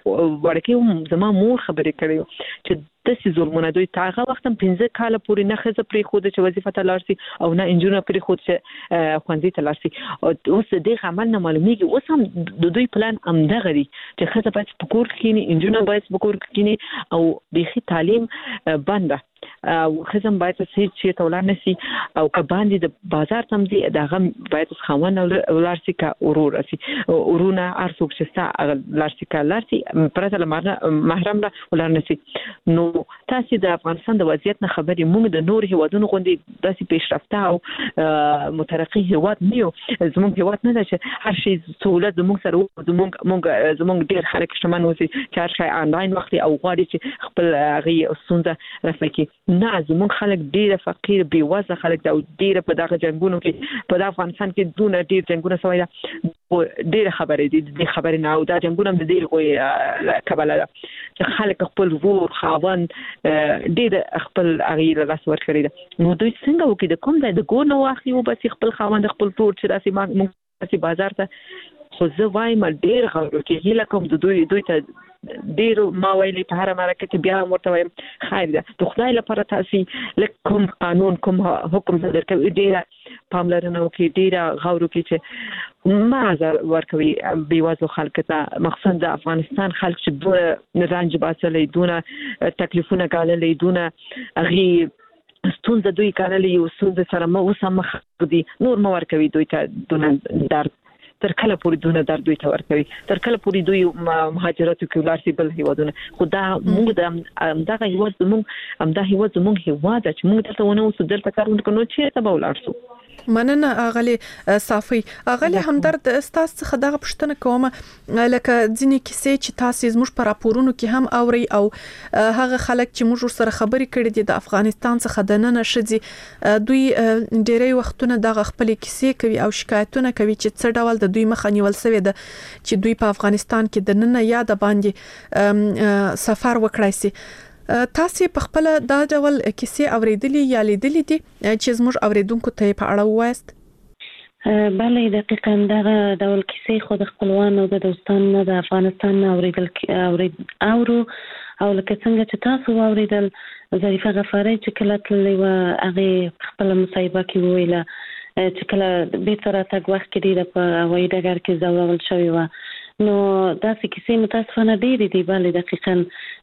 ورکه زما مور خبرې کړې چې داسې ظلمونه دوی هغه وخت 15 کال پورې نه خزه پرې خود چې وظیفه ته لاړ شي او نه انجنیر پرې خود چې خوندې ته لاړ شي اوس دغه عمل نه معلومیږي اوس هم د دوی پلان امدغه دي چې خزه باید په کور کې نه انجنیر باید په کور کې او بيخي تعلیم بنده او خزم باید چې تولان نسی او که باندې د بازار تمزي دغه باید خاون ولر سي کا اورور سي اورونه ارسوک چې لارسي کا لارسي پرته محرم لا ولر نسی نو تاسو د افغانستان د وضعیت نه خبري موږ د نور هیوادونو غوندي داسې پیشرفته او مترقي هیواد نه یو زموږ هیواد نه ده چې هر شي سہولت زموږ سره زموږ ډیر خلک شتمن وسی چې هر شي آنلاین وخت او غواړي چې خپل غي ستونزه رفقي نه زموږ خلک ډیر فقیر بي وزه خلک دا ډیر په دغه جنگونو کې په افغانستان کې دونه ډیر جنگونه شوي دا ډیر خبرې دي د خبرې نه او دا جنگونه د ډیر کوی کبله چې خلک خپل ور خاوند ډیر خپل اغیر لاس ور کړی دا نو دوی څنګه وکړي د کوم ځای د ګونو واخی او بس خپل خاوند خپل ټول چې داسې موږ بازار ته خو زه وایم ډیر غوړو کې هله کوم د دوی ته ډیر ما ویلي په هر مرکه کې بیا ورته وایم خیر ده د خدای لپاره تاسو لکم قانون کوم حکم صدر کوي ډیر پاملرنه وکړي ډیر غوړو کې چې مازه ورکوي بیوازو خلک ته مخصوصا د افغانستان خلک چې دونه رنج باسلې دونه تکلیفونه ګاللې دونه غي ستونزه دوی کارلې او ستونزه سره مو سم دي نور مو ورکوي دوی ته دونه درد تر کله پوری دونه درد دوی ته ورکوي تر کله پوری دوی مهاجرت کوي لارسي بل هیوادونه خدا موږ د دغه هیواد زموږ هیواد چې موږ دلته ونه اوسو دلته کارونه کوو چې ته به ولارسو مننه اغلی صافي اغلی همدرد استاس څخه دغه پوښتنه کوم لکه ځینې کیسې چې تاسو زموږ په راپورونو کې هم اوري او هغه خلک چې موږ سره خبرې کړې دي د افغانستان څخه د نن شدي دوی ډېری وختونه دغه خپل کیسې کوي او شکایتونه کوي چې څه ډول د دوی مخه نیول شوی ده چې دوی په افغانستان کې د نن یا د باندې سفر وکړای شي تاسو په خپل دا ډول کیسې اوریدلې یا لیدلې دي چې زموږ اوریدونکو ته په اړه وایست؟ بله دقیقاً دغه ډول کیسې خو د خپلوانو د دوستانو د افغانستان اوریدل اورو او لکه څنګه چې تاسو اوریدل ظریفه غفاری چې کله تللی و هغه خپل مصاحبه کې ویله چې کله به تر تاګ وخت کې دی په هوایي ډګر کې ځورول شوی و نو داسې کیسې متاسفانه ډېرې دي بله دقیقاً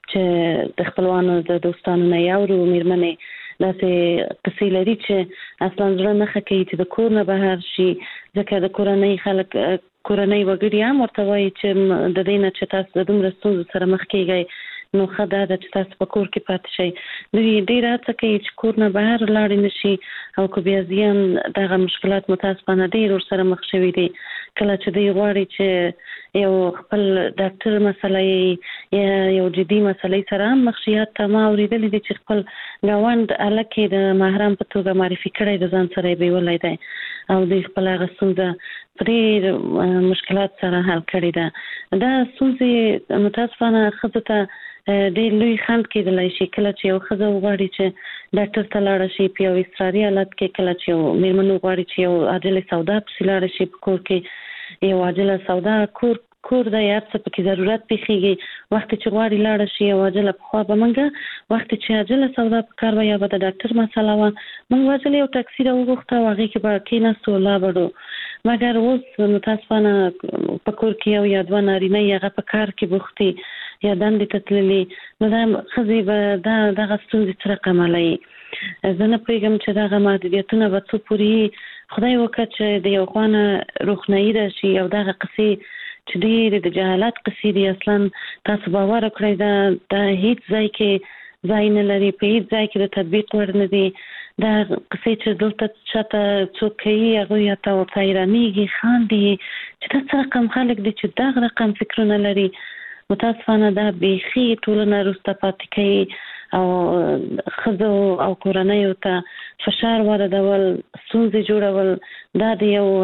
چې د خپلوانو د دوستانو نه یاورو میرمنې داسې قصې لري چې اصلا زړه نه ښه کوي چې د کور نه بهر شي ځکه د کورنۍ خلک کورنۍ وګړي هم ورته وایي چې د دې نه چې تاسو د دومره ستونزو سره مخ کیږئ نو ښه ده چې تاسو په کور کې پاتې شئ دوی ډېره هڅه کوي چې کور نه بهر لاړې نه شي او که بیا زیان دغه مشکلات متاسفانه ډېر ورسره مخ شوي دي کله چې دوی غواړي چې یو خپل ډاکټر مسله یا یو جدي مسلې سره هم مخ شي ته ما اورېدلې دي چې خپل ګاونډ هلک یې د محرم په توګه معرفي کړی د ځان سره یې بیولی دی او دوی خپل هغه ستونزه په ډېر مشکلات سره حل کړې ده دا ستونزې متاسفانه ښځو ته ډېر لوی خنډ کېدلی شي کله چې یو ښځه وغواړي چې ډاکټر ته لاړه شي په یو اضطراري حالت کې کله چې یو مېرمن وغواړي چې یو عاجله سودا پسې لاړه شي په کور کې یو عاجله سودا کور د یاد څه پکې ضرورت پیښیږي وخت چې غواړي لاړه شي یو عاجله پخوا به موږ وخت چې عاجله سودا په کار وه یا به د ډاکټر مسله وه موږ عاجله یو ټاکسي راوغوښته او هغې کې به کېناستو ولاړ مګر اوس متاسفانه په کور کې یو یا دوه نارینه هغه په کار کې بوختي یا دندې ته تللي نو دا ښځې به دغه ستونزې څه رقم حلوي زه نه پوهېږم چې دغه محدودیتونه به څو پورې خدای وکړه چې د یو خوا نه روښنایي راشي او دغه قصې چې ډېرې د جهالت قصې دي اصلا تاسو باور وکړئ دا هیڅ ځای کې ځای نه لري په هیڅ ځای کې د تطبیق وړ نه دي دا قصې چې دلته چاته څوک کوي هغوی ورته حیرانېږي خاندي چې دا څه رقم خلک دي چې دغه رقم فکرونه لري متاسفانه دا بیخي ټولنه وروسته پاتې کوي او ښځو او کورنیو ته فشار واردول ستونزې جوړول دا د یو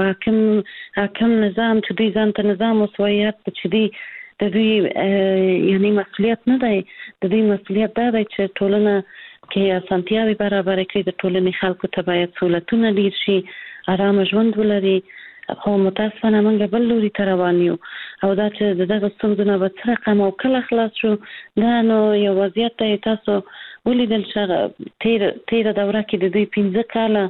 حاکم نظام چې دوی ځان ته نظام وسوایت چې دوی د دوی یعنی مسؤلیت نه دی د دوی مسؤلیت دا دی چې ټولنه کې اسانتیاوې برابره کړي د ټولنې خلکو ته باید سهولتونه ډېر شي ارامه ژوند ولري خو متاسفانه موږ بل لوري ته روان یو او دا چې د دغه ستونزو نه به څه رقم او کله خلاص شو دا نو یو وضعیت ته تاسو ولیدل چې تیره دوره کې د دوی 15 کاله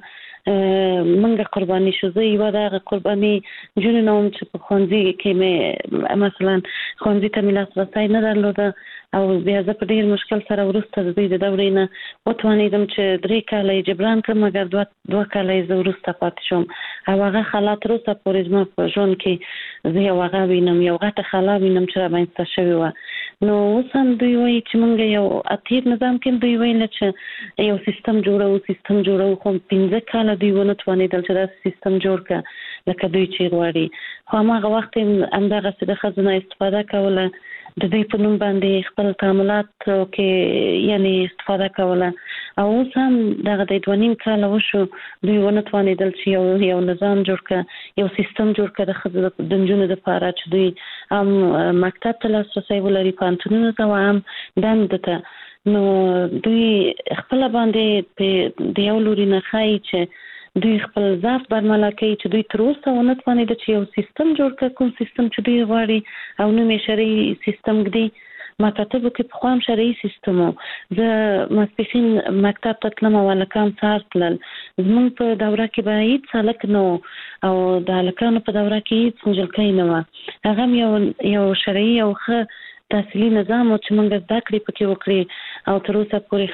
منګه قرباني شو زه یوه دغه قرباني نجونې نه وم چې په ښوونځي کې مې مثلا ښوونځي ته مې لاسرسی نه درلوده او بیا زه په ډېر مشکل سره وروسته د دوی د دورې نه وتوانېدم چې 3 کاله یې جبران کړم مګر 2 کاله یې زه وروسته پاتې شوم او هغه خلا تر اوسه پورې زما په ژوند کې زه یو هغه وینم یو غټه خلا وینم چې رامنځته شوې وه نو اوس هم دوی وایي چې موږ یو اتیر نظام کې دوی ویل چې یو سیستم جوړو خو 15 کاله دوی ونه توانېدل چې داسې سیستم جوړ کړه لکه دوی چې غواړي خو هماغه وخت همدغسې د ښځو نه استفاده کوله د دوی په نوم باندې خپل تعاملات کې یعنی استفاده کوله او اوس هم دغه د 2.5 کاله وشو دوی ونه توانېدل چې یو نظام جوړ کړه یو سیستم جوړ کړه د ښځو د نجونو دپاره چې دوی هم مکتب ته لاسرسی ولري پوهنتونونو ته هم دندو ته نو دوی خپله باندې د یو لوري نه ښایي چې دوی خپل ضعف برملا کوي چې دوی تر اوسه ونه توانېده چې یو سیستم جوړ کړه کوم سیستم چې دوی غواړي او نوم یې شرعي سیستم ږدي مکاتبو کې پخوا هم شرعي سیستم و زه ماسپښین مکتب ته تلم او هلکان سهار تلل زموږ په دوره کې به هېڅ هلک نه و او د هلکانو په دوره کې هېڅ نجلکۍ نه وه هغه هم یو شرعي او ښه تحصیلي نظام چې موږ زده کړې پکې وکړې او تر اوسه پورې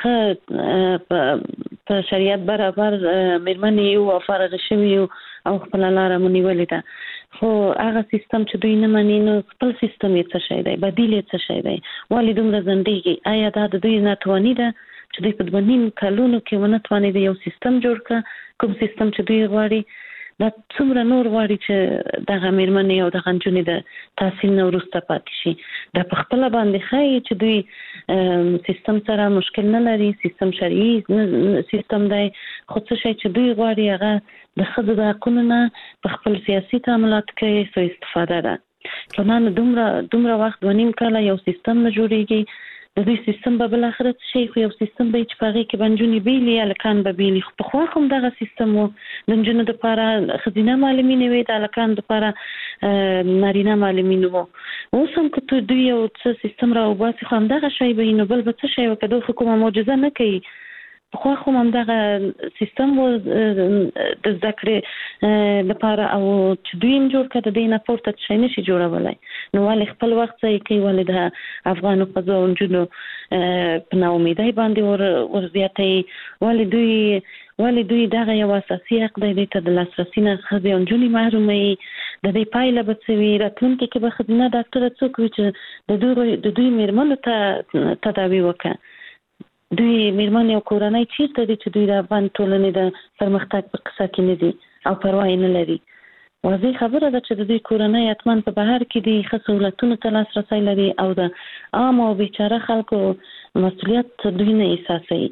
ښه په شریعت برابر مېرمنې یو او فارغ شوي یو او خپله لاره مو نیولې ده خو هغه سیستم چې دوی نه مني نو خپل سیستم یې څه شی دی بدیل یې څه شی دی ولې دومره ځنډېږي آیا دا د دوی ناتواني ده چې دوی په 2.5 کلونو کې ونه توانېدل یو سیستم جوړ کړي، کوم سیستم چې دوی غواړي. دا څومره نور غواړي چې دغه میرمنې او دغه نجونې د تحصیل نه وروسته پاتې شي. دا په خپله باندې ښایي چې دوی سیستم سره مشکل نه لري، سیستم شرعي سیستم دی، خو څه شی چې دوی غواړي هغه د ښځو د حقونو نه په خپل سیاسي تعاملات کې سوء استفاده ده. کنانه دومره وخت 2.5 کاله یو سیستم نه جوړیږي، د دوی سیستم به بل اخرت شي، خو یو سیستم به چې پاغي کې بنجونی بیلی الکان به بیلی. خو په خو کوم دغه سیستم وو د جنونو د لپاره خزینه معلمین وي، د الکان د لپاره نارینه معلمین وو. اوس هم که دوی یو څه سیستم را وباسي خو هم دغه شی به نو بل به څه شی وکړو، حکومت معجزه نه کوي. خو هم دغه سیستم وو د ذکر لپاره او چې دوی جوړ کړه د دینه پورته شي نشي جوړولای. نو ولې خپل وخت ځای کوي، ولې د افغانو ښځو او نجونو په ناامیدۍ باندې ورزیاتوي، ولې دوی دغه یو اساسي حق دی ته د لاسرسي نه ښځې او نجونې محروموي. د دې پایله به څه وي؟ راتلونکي کې به ښځینه ډاکټره څوک وي چې د دوی میرمنو ته تداوي وکړي. دوی میرمنې او کورنۍ چیرته دي چې دوی د افغان ټولنې د پرمختګ په قصه کې نه دي او پروا یې نه لري؟ واضح خبره ده چې د دوی کورنۍ حتما په بهر کې دي، ښه سهولتونو ته لاسرسی لري او د عام او بیچاره خلکو مسؤلیت دوی نه احساسوي.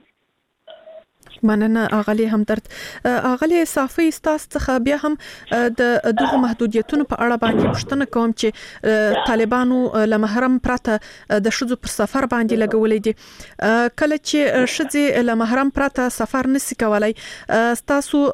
مننه اغلی همدرد. اغلی صافی ستاسو څخه بیا هم د دغه محدودیتونو په اړه باندې پوښتنه کوم چې طالبانو له محرم پرته د شذو پر سفر باندې لګولې دي. کله چې شذې له محرم پرته سفر نسی کولای، تاسو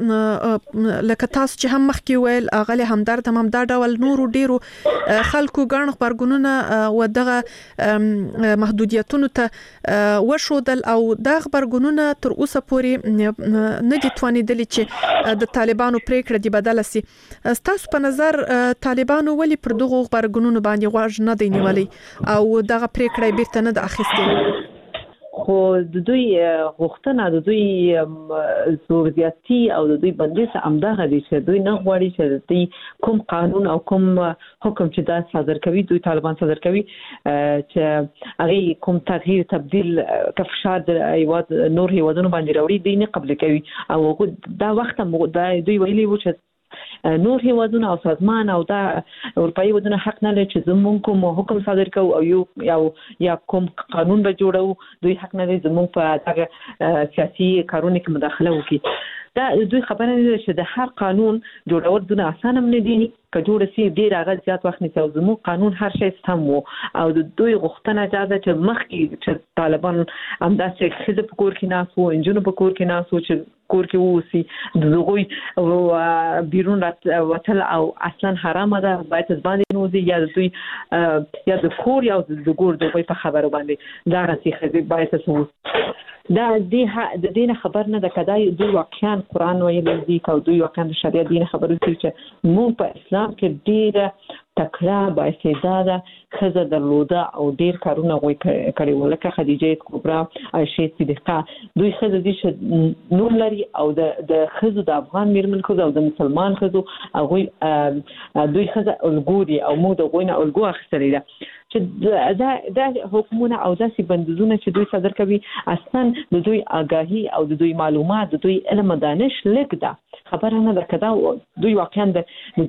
لکه تاسو چې هم مخکې ویل اغلی همدرد هم دا ډول نورو ډیرو خلکو ګڼ خبرګونونه و دغه محدودیتونو ته وشودل او دا خبرګونونه تر اوسه پورې نه دي توانېدلي چې د طالبانو پریکړه دی بدله سي. ستاسو په نظر طالبانو ولې پر دغه خبرګونونو باندې غوږ نه دی نیولی او دغه پریکړه بیرته نه ده اخیستې؟ خو د دوی غوښتنه د دوی زور زیاتی او د دوی بندیز همدغه دي چې دوی نه غواړي چې دوی کوم قانون او کوم حکم چې دا صادر کوي، دوی طالبان صادر کوي چې هغه کوم تغییر تبدیل کفشار د ایواد نور هیوادونو باندې راوړي، دوی نه قبل کوي. او دا وخت دوی ویلي وو چې نور هیوادونه او سازمان او دا اروپایي هیوادونه حق نه لري چې زموږ کوم حکم صادر کوو او یا کوم قانون به جوړو، دوی حق نه لري زموږ په دغه سیاسي کارونو کې مداخله وکړي. دا دوی خبره نه ده چې د هر قانون جوړول دونه اسانه نه دي، که جوړ شي ډیر هغه زیات وخت نیسي. زموږ قانون هر شی سم وو او د دوی غوښتنه دا ده چې مخکې چې طالبان همداسې ښځې په کور کې ناست وو، نجونې په کور کې ناست وو چې کور کې ووسي، د هغوی بیرون وتل او اصلا حرامه ده، باید باندې نوځي یا د دوی یا د کور یا د ګور د هغوی په خبرو باندې دغسې ښځې باید څه دا د دین خبر نه ده که دا دوی واقعا قرآن ویلی دي که دوی واقعا د شریعت دین خبرو کوي چې موږ په اسلام کې ډیره تکړه با استعداده ښځه درلوده او ډیر کارونه هغوی کړي وو، لکه خدیجه کبرا، عایشه صدیقه. دوی ښځې دي چې نوم لري او د ښځو د افغان میرمن ښځو او د مسلمان ښځو هغوی دوی ښځه الګو دي او موږ د هغوی نه الګو اخیستلې ده چې دا حکمونه او داسې بندیزونه چې دوی صادر کوي اصلا د دوی آگاهی او د دوی معلومات د دوی علم دانش لږ ده. خبره نه ده که دا دوی واقعا د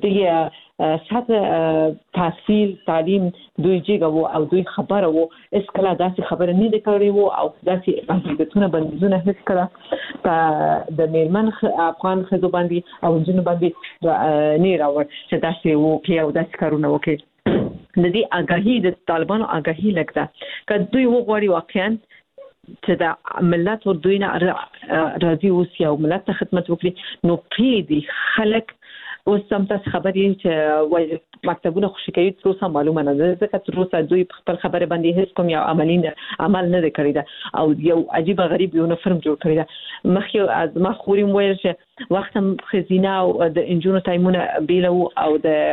دې سطح تحصیل تعلیم دوی جګه وو او دوی خبره وو، هیڅکله داسې خبره نه ده کړې وو او داسې محدودیتونه بندیزونه هیڅکله په د میرمن افغان ښځو باندې او نجونو باندې نه راوړ چې داسې وکړي او داسې کارونه وکړي. د دې آگاهی د طالبانو آگاهی لږ ده. که دوی وغواړي واقعا چې د ملت ور دوی نه راضي اوسي او ملت ته خدمت وکړي نو پریږدي خلک. اوس هم تاسو خبرې چې مکتبونه خوشي کوي تر اوسه معلومه نه ده، ځکه تر اوسه دوی په خپل خبرې باندې هیڅ کوم یو عمل نه دی کړی ده او یو عجیب غریب یونیفرم جوړ کړی ده. مخکې از ما خوریم ویل چې وخت هم ښځینه او د انجونو ټایمونه بیله وو او د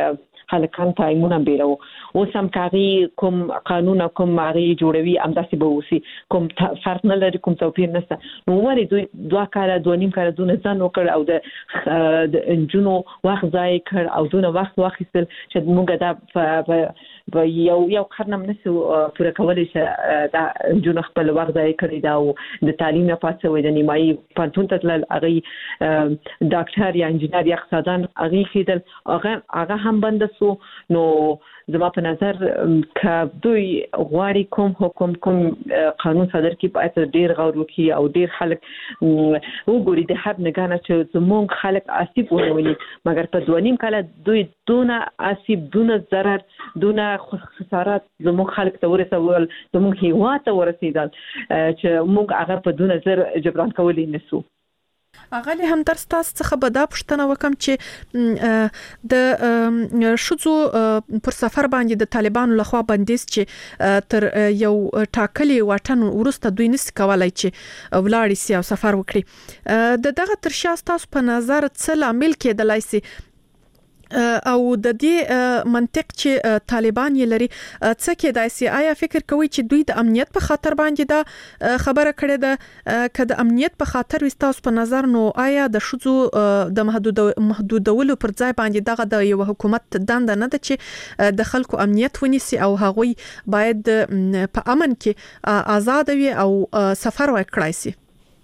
خلکان تایمونه بیرو اوس هم کاغي کوم قانون کوم ماغي جوړوي امداسي به وسی کوم فرق نه لري کوم توپیر نشته نو ولې دوی 2 کال 2.5 کال دونه ځان وکړ او د انجونو وخت ځای کړ او دونه وخت واخیستل چې موږ دا یو قرنم نسو پوره کولای چې دا انجونو خپل وخت ځای کړی دا او د تعلیم نه پاتې د نیمایي پانتون ته اغي ډاکټر یا انجینر یا اقتصادان اغي خیدل هغه هم بند سو نو زما په نظر ک دوی غواړي کوم قانون صادر کی باید ډیر غور وکړي او ډیر خلک وګوري د هر نگانه چې زموږ خلک اسیب ونولي مګر په 2.5 کال دوی دونه اسیب دونه ضرر دونه خسارات زموږ خلک ته ورسول زموږ هیواد ته ورسېدل چې موږ هغه په دونه زر جبران کولی نسو اغلی هم درس تاسو څخه به دا پوښتنه وکم چې د شوزو پر سفر باندې د طالبانو لخوا بندیز چې تر یو ټاکلي واټن ورسته دوی نس کولای چې ولاړ سي او سفر وکړي د دغه ترشا تاسو په نظر څه لامل کېدلای سي او د دې منطق چې طالبان یې لري څه کېدای سي آیا فکر کوي چې دوی د امنیت په خاطر باندې دا خبره کړې ده که د امنیت په خاطر وستاسو په نظر نو آیا د شوزو د محدودولو پر ځای باندې دغه د یو حکومت دنده نه ده چې د خلکو امنیت ونیسي او هغوی باید په امن کې آزاد وي او سفر وکړای سي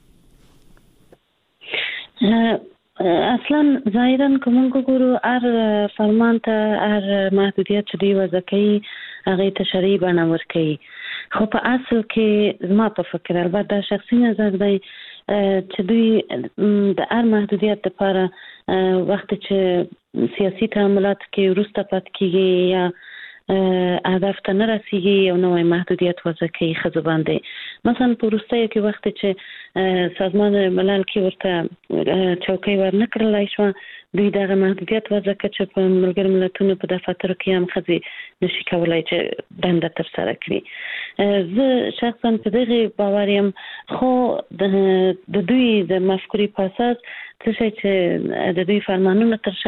اصلا ظاهرا کومو ګورو هر فرمان ته هر محدودیت چې دی وځکې هغه ته شرعي بڼه ورکړي خو په اصل کې زما په فکر البته دا شخصي نظر دی چې دوی د هر محدودیت لپاره وخت چې سیاسي تعاملات کې ورسته پات کیږي یا هدف ته نه رسیږي او نوې محدودیت وځکې خزو باندې مثلا په وروستیو کې وخت چې سازمان ملل کې ورته چوکۍ ورنکړلای شو دوی دغه محدودیت وځکه چې په ملګرو ملتونو په دفاترو کې هم خزي نشي کولای چې دنده تر سره کړي زه شخصا په دغه باور یم خو د دوی د مفکورې په اساس څه چې د دوی فرمانونه تر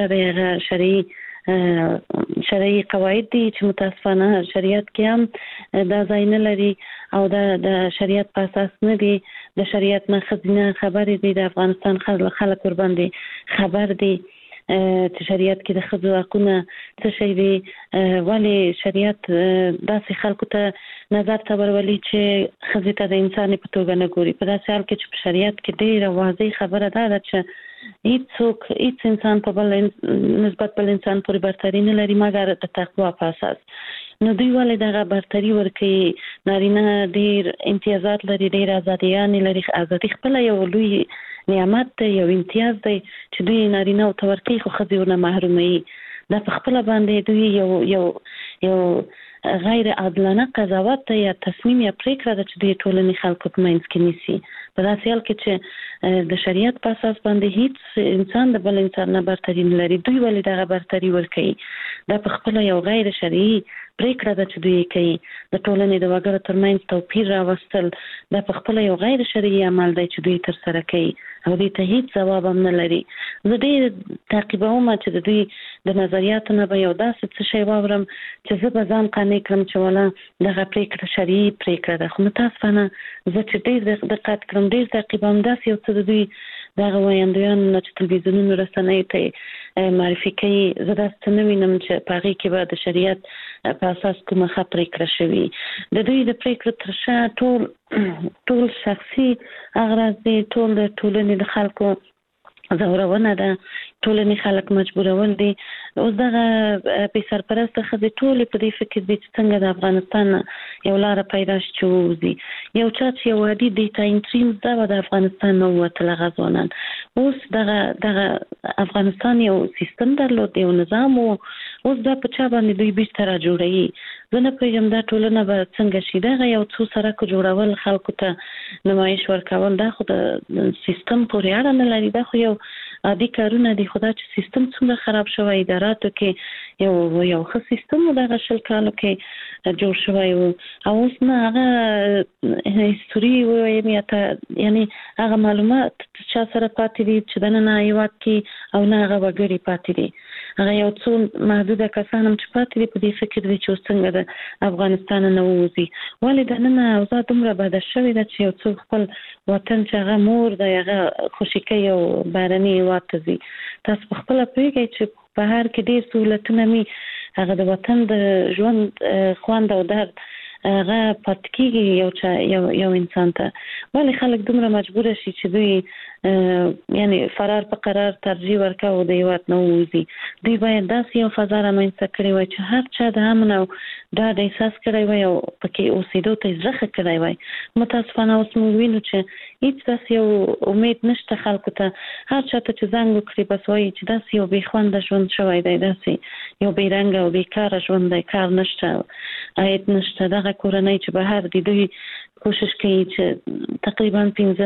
شرعي قواعد دي چې متاسفانه شریعت کې هم دا ځای نه لري او د شریعت په اساس نه دي د شریعت نه خبرې دي د افغانستان خلک ور باندې خبر دي چې شریعت کې د خځو حقونه څه شی دي ولی شریعت داسې خلکو ته نظر ته ورولي چې خځې ته د انسان په توګه نه ګوري په داسې حال کې چې په شریعت کې ډېره واضح خبره ده چې هیڅ انسان په بل نسبت بل انسان پورې برتري نه لري مګر د تقوا په اساس نو دوی ولې دغه برتري ورکوي نارینه ډېر امتیازات لري ډېر ازادیان لري ازادي خپل یو لوی نعمت دی یو امتیاز دی چې دوی نارینه او تورکی خو خځې ونه محرومي دا په خپل باندې دوی یو غیر عادلانه قضاوت یا تصمیم یا پریکړه ده چې د ټولنې خلکو په منځ کې نیسي په داسې حال کې چې د شریعت په اساس باندې هیڅ انسان د بل انسان نه برتري نه لري دوی ولې دغه برتري ورکوي دا په خپل یو غیر شرعي پریکړه ده چې دوی کوي د ټولنې د وګړو ترمنځ توپیر راوستل دا په خپل یو غیر شرعي عمل دی چې دوی تر سره کوي او دوی ته هیڅ ځواب هم نه لري زه ډېر تعقیبوم چې د دوی د نظریاتو نه به یو داسې څه شی واورم چې زه به ځان قانع کړم چې ولا دغه پریکړه شرعي پریکړه ده خو متاسفانه زه چې ډېر دقت کړم ډېر تعقیبوم داسې یو څه د دوی دغه ویاندویانو چې تلویزیونونو رسنیو ته معرفي کوي زه داسې نه وینم چې په هغې کې به د شریعت په اساس کومه ښه پریکړه شوي د دوی د پریکړو تر شا ټول شخصي اغراض دي ټول د ټولنې د خلکو ځورونه ده ټولنې خلک مجبورول دي اوس دغه بې سرپرسته ښځې ټولې په دې فکر دي چې څنګه د افغانستان یو لاره پیدا شي چې ووځي یو چا چې یو عادي ډیټا انټري زده وه د افغانستان نه ووتل هغه ځوانان اوس دغه افغانستان یو سیستم درلود یو نظام و اوس دا په چا باندې دوی بیرته راجوړوي زه نه پوهېږم دا ټولنه به څنګه شي دغه یو څو سړکو جوړول خلکو ته نمایش ورکول دا خو د سیستم پورې اړه نه لري دا خو یو عادي کارونه دي خو دا چې سیستم څومره خراب شوی اداراتو کې یو ښه سیستم و دغه 20 کالو کې جوړ شوی و او اوس نه هغه هیستوري ووایم یعنی هغه معلومات چا سره پاتې دي چې دننه هیواد کې او نه هغه وګړي پاتې دي هغه یو څو محدوده کسان هم چې پاتې دي په دې فکر دي چې څنګه د افغانستان نه ووځي. ولې د نن اوضاع دومره بده شوې ده چې یو څوک خپل وطن چې هغه مور دی هغه خوشي کوي او بهرني هېواد ته ځي. تاسو په خپله پوهېږئ چې په هر کې ډېر سهولتونه مي هغه د وطن د ژوند خوند او درد هغه پاتې کېږي یو انسان ته. ولې خلک دومره مجبوره شي چې دوی یعنی فرار په قرار ترجیح ورکوي او د هېواد نه ووځي. دوی باید داسې یو فضا رامنځته کړې وای چې هر چا د امن او ډاډ احساس کړی وای او پکې اوسېدو ته یې زړه ښه کړی وای. متاسفانه اوس موږ وینو چې هېڅ داسې یو امید نشته خلکو ته. هر چا ته چې زنګ وکړي بس وایي چې داسې یو بې خونده ژوند شوی دی، داسې یو بې رنګه او بېکاره ژوند دی، کار نشته، عاید نشته. دغه کورنۍ چې بهر دي دوی کوشش کوي چې تقریبا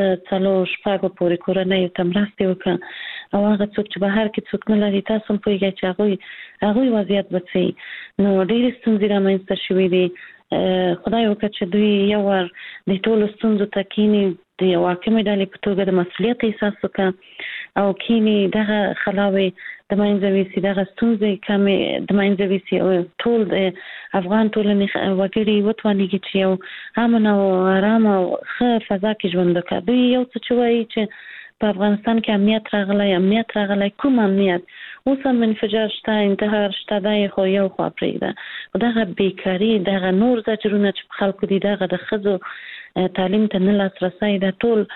15-4 پورې کورنۍ ته مرستې وکړي او هغه څوک چې بهر کې څوک نه لري تاسو هم پوهېږئ چې هغوی وضعیت به څه وي. نو ډېرې ستونزې رامنځته شوې دي. خدای وکړه چې دوی یو وار د ټولو ستونزو ته کیني، د یو حاکمې ډلې په توګه د مسؤلیت احساس وکړه او کیني دغه خلاوې د منځه ویسي، دغه ستونزې کمې د منځه ویسي او ټول د افغان ټولنې وګړي وتوانېږي چې یو امن او ارام او ښه فضا کې ژوند وکړي. دوی یو څه چې وایي چې په افغانستان کې امنیت راغلی، کوم امنیت؟ اوس هم انفجار شته، انتحار شته، دا یې خو یو خوا پرېږده. دغه بیکاري، دغه نور زجرونه چې په خلکو دي، دغه د ښځو تعلیم ته نه لاسرسی، دا ټول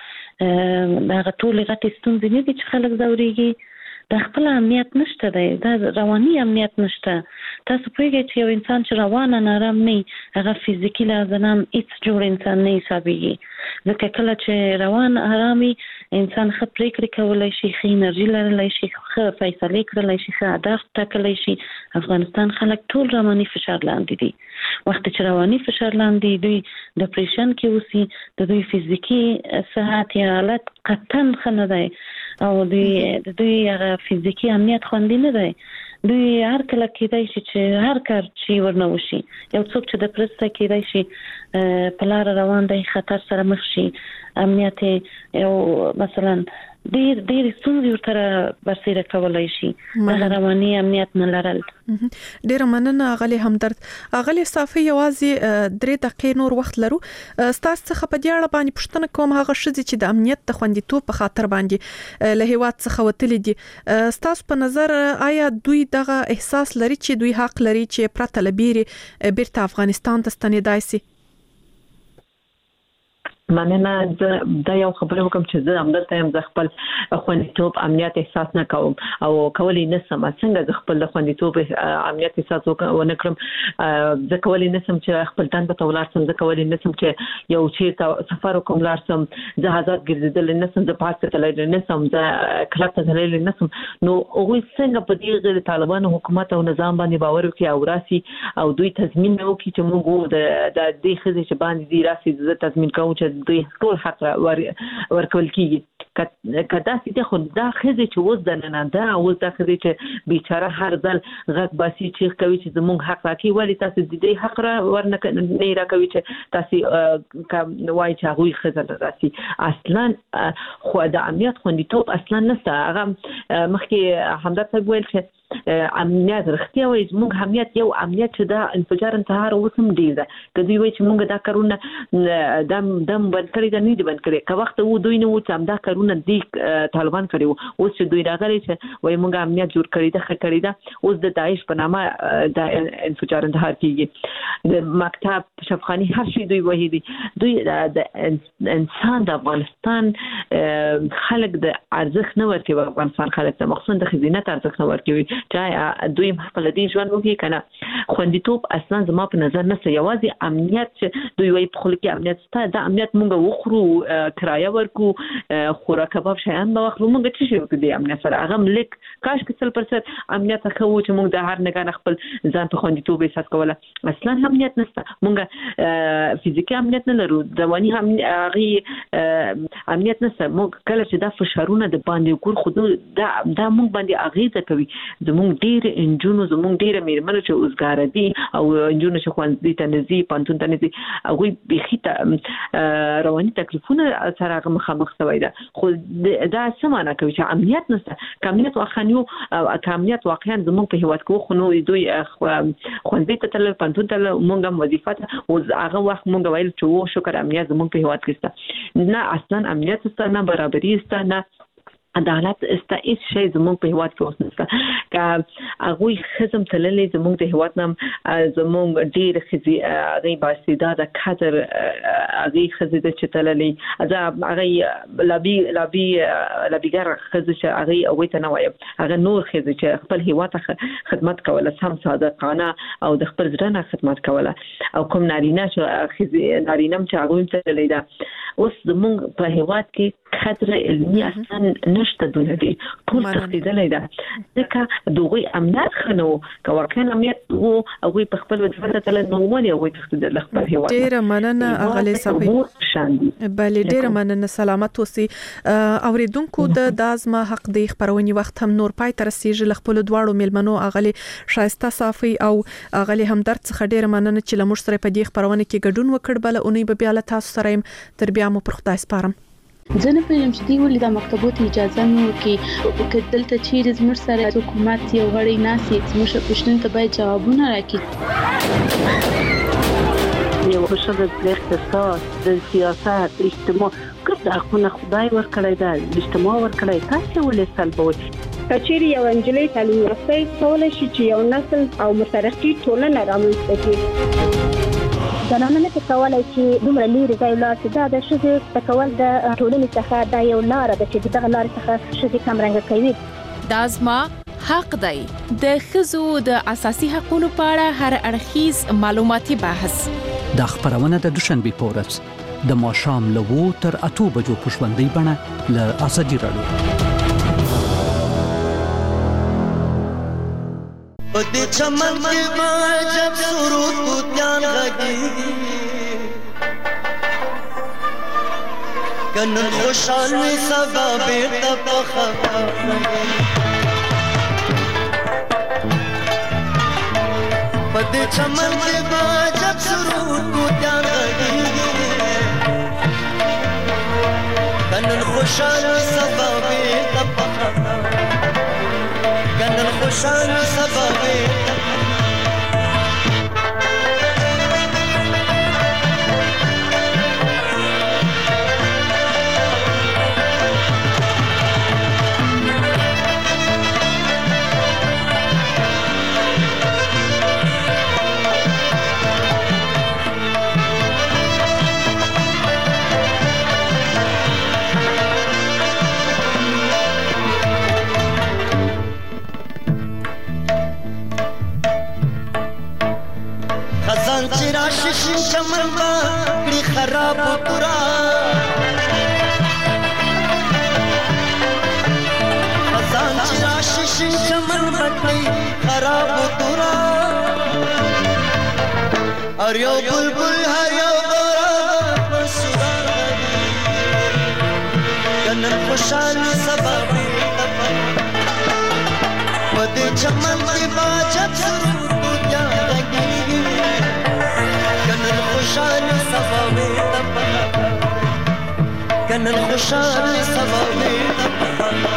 دغه ټولې غټې ستونزې نه دي چې خلک ځورېږي. د خپل امنیت نشته دی، دا رواني امنیت نشته. تاسو پوهېږئ چې یو انسان چې روانه نارام نه وي هغه فزیکي لحاظه هم هېڅ جوړ انسان نه حسابېږي. ځکه کله چې روان ارام وي انسان ښه پرېکړې کولی شي، ښه انرژي لرلی شي، ښه فیصلې کړلی شي، ښه اهداف ټاکلی شي. افغانستان خلک ټول رواني فشار لاندې دي. وخت چې رواني فشار لاندې دوی ډپریشن کې اوسي، د دوی فزیکي صحت یا حالت قطعا ښه نه دی او د دوی هغه فزیکي امنیت خوندي نه دی. دوی هر کله کېدای شي چې هر کار چې ورنه وشي. یو څوک چې د پرسته کېدای شي په لاره روان دی خطر سره مخ شي، امنیت یو مثلا ډېر ستونزې ورته برسېره کولی شي، هغه رواني امنیت نه لرل. ډېره مننه اغلې همدرد. اغلې صافي یوازې 3 دقیقې نور وخت لرو. ستاسو څخه په دې اړه باندې پوښتنه کوم، هغه ښځې چې د امنیت د خوندیتوب په خاطر باندې له هېواد څخه وتلي دي، ستاسو په نظر آیا دوی دغه احساس لري چې دوی حق لري چې پرته له بیرې بیرته افغانستان ته ستنېدای شي؟ مننه. دا یو خبره وکم چې زه همدلته یم، زه خپل خوندیتوب امنیت احساس نه کوم او کولی نسم. څنګه زه خپل خوندیتوب امنیت احساس ونه کړم؟ زه کولی نسم چې خپل دنده ته ولاړ سم، زه کولی نسم چې یو چیرته سفر وکړم ولاړ سم، زه آزاد ګرځېدلی نسم، زه پارک ته تللی نسم، زه کلب ته تللی نسم. نو هغوی څنګه په دې غیر طالبانو حکومت او نظام باندې باور وکړي او راسي او دوی تضمین وکړي چې موږ د دې ښځې چې باندې دي راسي، زه تضمین کوم چې دوی ټول حق ورکول کیږي. که داسې دي خو دا ښځې چې اوس د ننه دا اوس دا ښځې چې بیچاره هر ځل غږ باسي چیغ کوي چې زموږ حق راکړي، ولې تاسو د دې حق نه راکوي چې تاسو وایي چې هغوی ښځه راسي؟ اصلا خو د امنیت خوندیتوب اصلا نشته. هغه مخکې همدرد صاحب ویل چې امنیت رښتیا وایي، زموږ امنیت یو امنیت چې دا انفجار انتحار اوس هم ډېر ده. که دوی وایي چې موږ دا کارونه دم بند کړي ده، نه دي بند کړي. که وخت و دوی نه و چې همدا کارونه دی طالبان کړي وو، اوس چې دوی راغلي چې وایي موږ امنیت جوړ کړي ده، ښه کړي ده، اوس د داعش په نامه د انفجار انتحار کېږي. د مکتب شفخاني هر شي دوی وایي دي. دوی د انسان د افغانستان خلک د ارزښت نه ورکوي، افغانستان خلک ته مخصوصا د ښځینت ارزښت نه ورکوي چې دوی هم خپل دې ژوند وکړي که نه. خوندیتوب اصلا زما په نظر نشته. یوازې امنیت چې دوی وایي په خوله کې امنیت شته، دا امنیت موږ وخورو، کرایه ورکو، خوراک کباب شیان به واخلو، موږ څه شي وکړو د امنیت سره؟ هغه ملک کاش کې 100% امنیت ښه و چې موږ د هر نګاه خپل ځان په خوندیتوب احساس کوله. اصلا امنیت نشته. موږ فزیکي امنیت نه لرو، رواني امنیت نشته. موږ کله چې دا فشارونه د باندې وکړو خو دا موږ باندې اغیزه کوي. زموږ ډېر انجونو زموږ ډېر میرمنو چې اوسګار دي او انجونو چې خوانځي تنزي پانتون تنزي هغه بيخي رواني تکلیفونه سره مخامخ شوی ده خو دا سمانه کوي چې امنیت نشته کامیت واخنیو کامیت واقعا زموږ په هیواد کې خو نو دوی خوانځي ته تل پانتون تل مونږه وظیفه او هغه وخت مونږ ویل چې وو شکر امنیت زموږ په هیواد کې سته نه اصلا امنیت سته نه برابرۍ سته نه عدالت است هیڅ شی زموږ په هیواد کې اوس نشته که هغه خزم تللې زموږ د هیواد نام زموږ ډېر خزي هغه باسیداده کادر هغه خزي د چتللې هغه لابیګر خزي چې هغه او ته نه وایم هغه نور خزي چې خپل هیواد خدمت کوله سم صادقانه او د خپل ځرنه خدمت کوله او کوم نارینه چې خزي نارینه چې هغه تللې ده اوس زموږ په هیواد کې خطر علمي اصلا نشته دولتي ټول تخدیدلې ده ځکه دوی امنیت خنو کوکه امنیت او هغه په خپل وظیفه ته نو ولې هغه تخدیدل خپل هیواد ډیر مننه اغلی صفي بلې ډیر مننه سلامت اوسئ اوریدونکو د دازما حق د خبرونې وخت هم نور پای تر سیج خپل دواړو ملمنو اغلی شایسته صافي او اغلی همدرد څخه ډیر مننه چې لمر سره په دې خبرونه کې ګډون وکړ بل اونۍ به بیا له تاسو سره تر بیا مو پر خدای سپارم زنه په یم چې دی ولې د مکتبونو اجازه مې وکي دلته چیرې زموږ سره حکومت یو غړی ناسي زموږ پښتون ته باید جوابونه راکړي یو خوشاله د اقتصاد د سیاست اجتماع کله حقونه خدای ورکړی دا اجتماع ورکړی تاسو ولې سلبوي کچېری یو انجلۍ تعلیم یافته کولای شي چې یو نسل او مترقي ټولنه رامنځته کړي زنانه نه کولای چې دومره لري ځای لاړ چې دا د شذ تکول د ټولنې څخه دا یو لار ده چې دغه لار څخه شذ کم رنګ کوي دازما حق دی د خزو د اساسي حقوقو په اړه هر اړخیز معلوماتي بحث د خبرونه د دوشنبه پورز د ماښام له 2 تر 8 بجو په ژوندۍ بڼه له ازادي رادیو پدې چمن کې ما جب سرود پوتیان غږیږي کنن خوشحالي سبا بیرته په خفا پدې چمن کې ما جب سرود پوتیان غږیږي کنن خوشحالي سبا بیرته په خفا کنن خوشحالي سبا بیرته شین چمن با کړي خراب پورا خزان چې راشي شین چمن با کړي خراب پورا اور یو بلبل هر یو غراب پسرا کنن خوشحالي سبا پدې چمن کې باجب سرود دنیا لګي خوشحالي سبا بیرته کنن خوشحالي سبا بیرته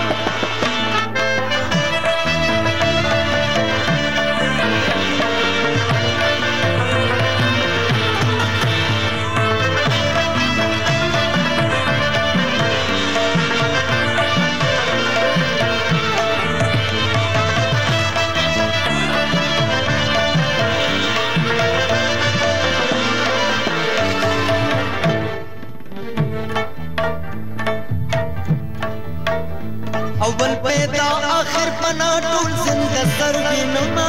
اول پیدا آخر پنا ټول زنده سرګنما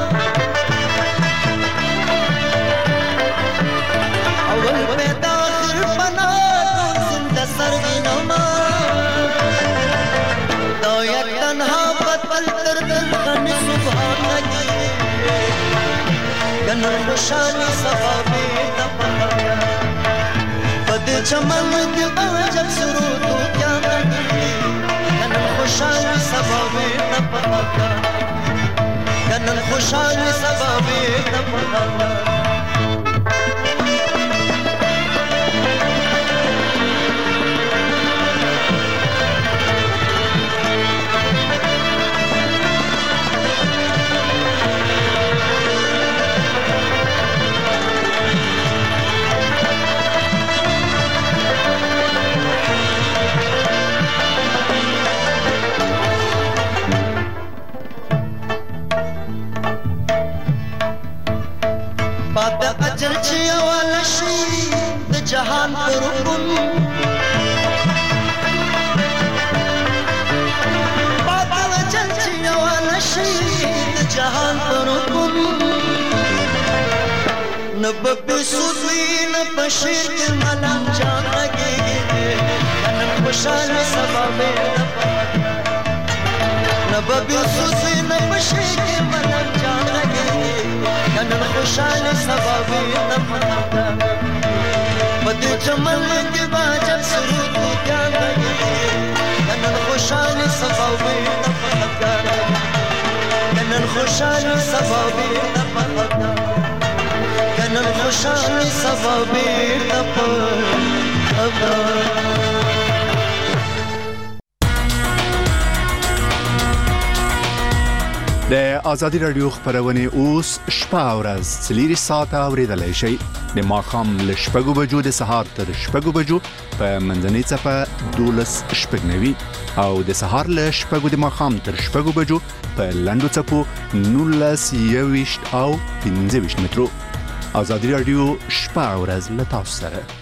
اول پیدا آخر پنا ټول زنده سرګنما دا یا تنها بدل تر دل غن سبحان لګي کنن خوشحالي سبا بیرته پد چمن کې عجب سرود کیا لګي خوشحالي سبا بیرته وفادار باد اجل چې اول شي د جهان پر رکن باد اجل چې اول شي د جهان پر رکن نبب سوزوی نه بشیر کې ملام جان لګي نن خوشاله سبب نبب سوزوی نه بشیر کې ملام جان لګي نن خوشاله سبب نپتا بد جمل کې باجت سرود کیا لګي نن خوشاله سبب نپتا نن خوشاله سبب نپتا نن خوشاله سبب نپتا د ازادي رادیو خبرونه اوس شپه ورځ 3 ساعته اوریدلای شي د ماخام ل شپږو بجو د سهار تر شپږو بجو په منځنۍ صفه 12 شپږنوي او د سهار ل شپږو د ماخام تر شپږو بجو په لندو صفو 19 او 15 مترو ازادي رادیو شپه ورځ ل تاسو سره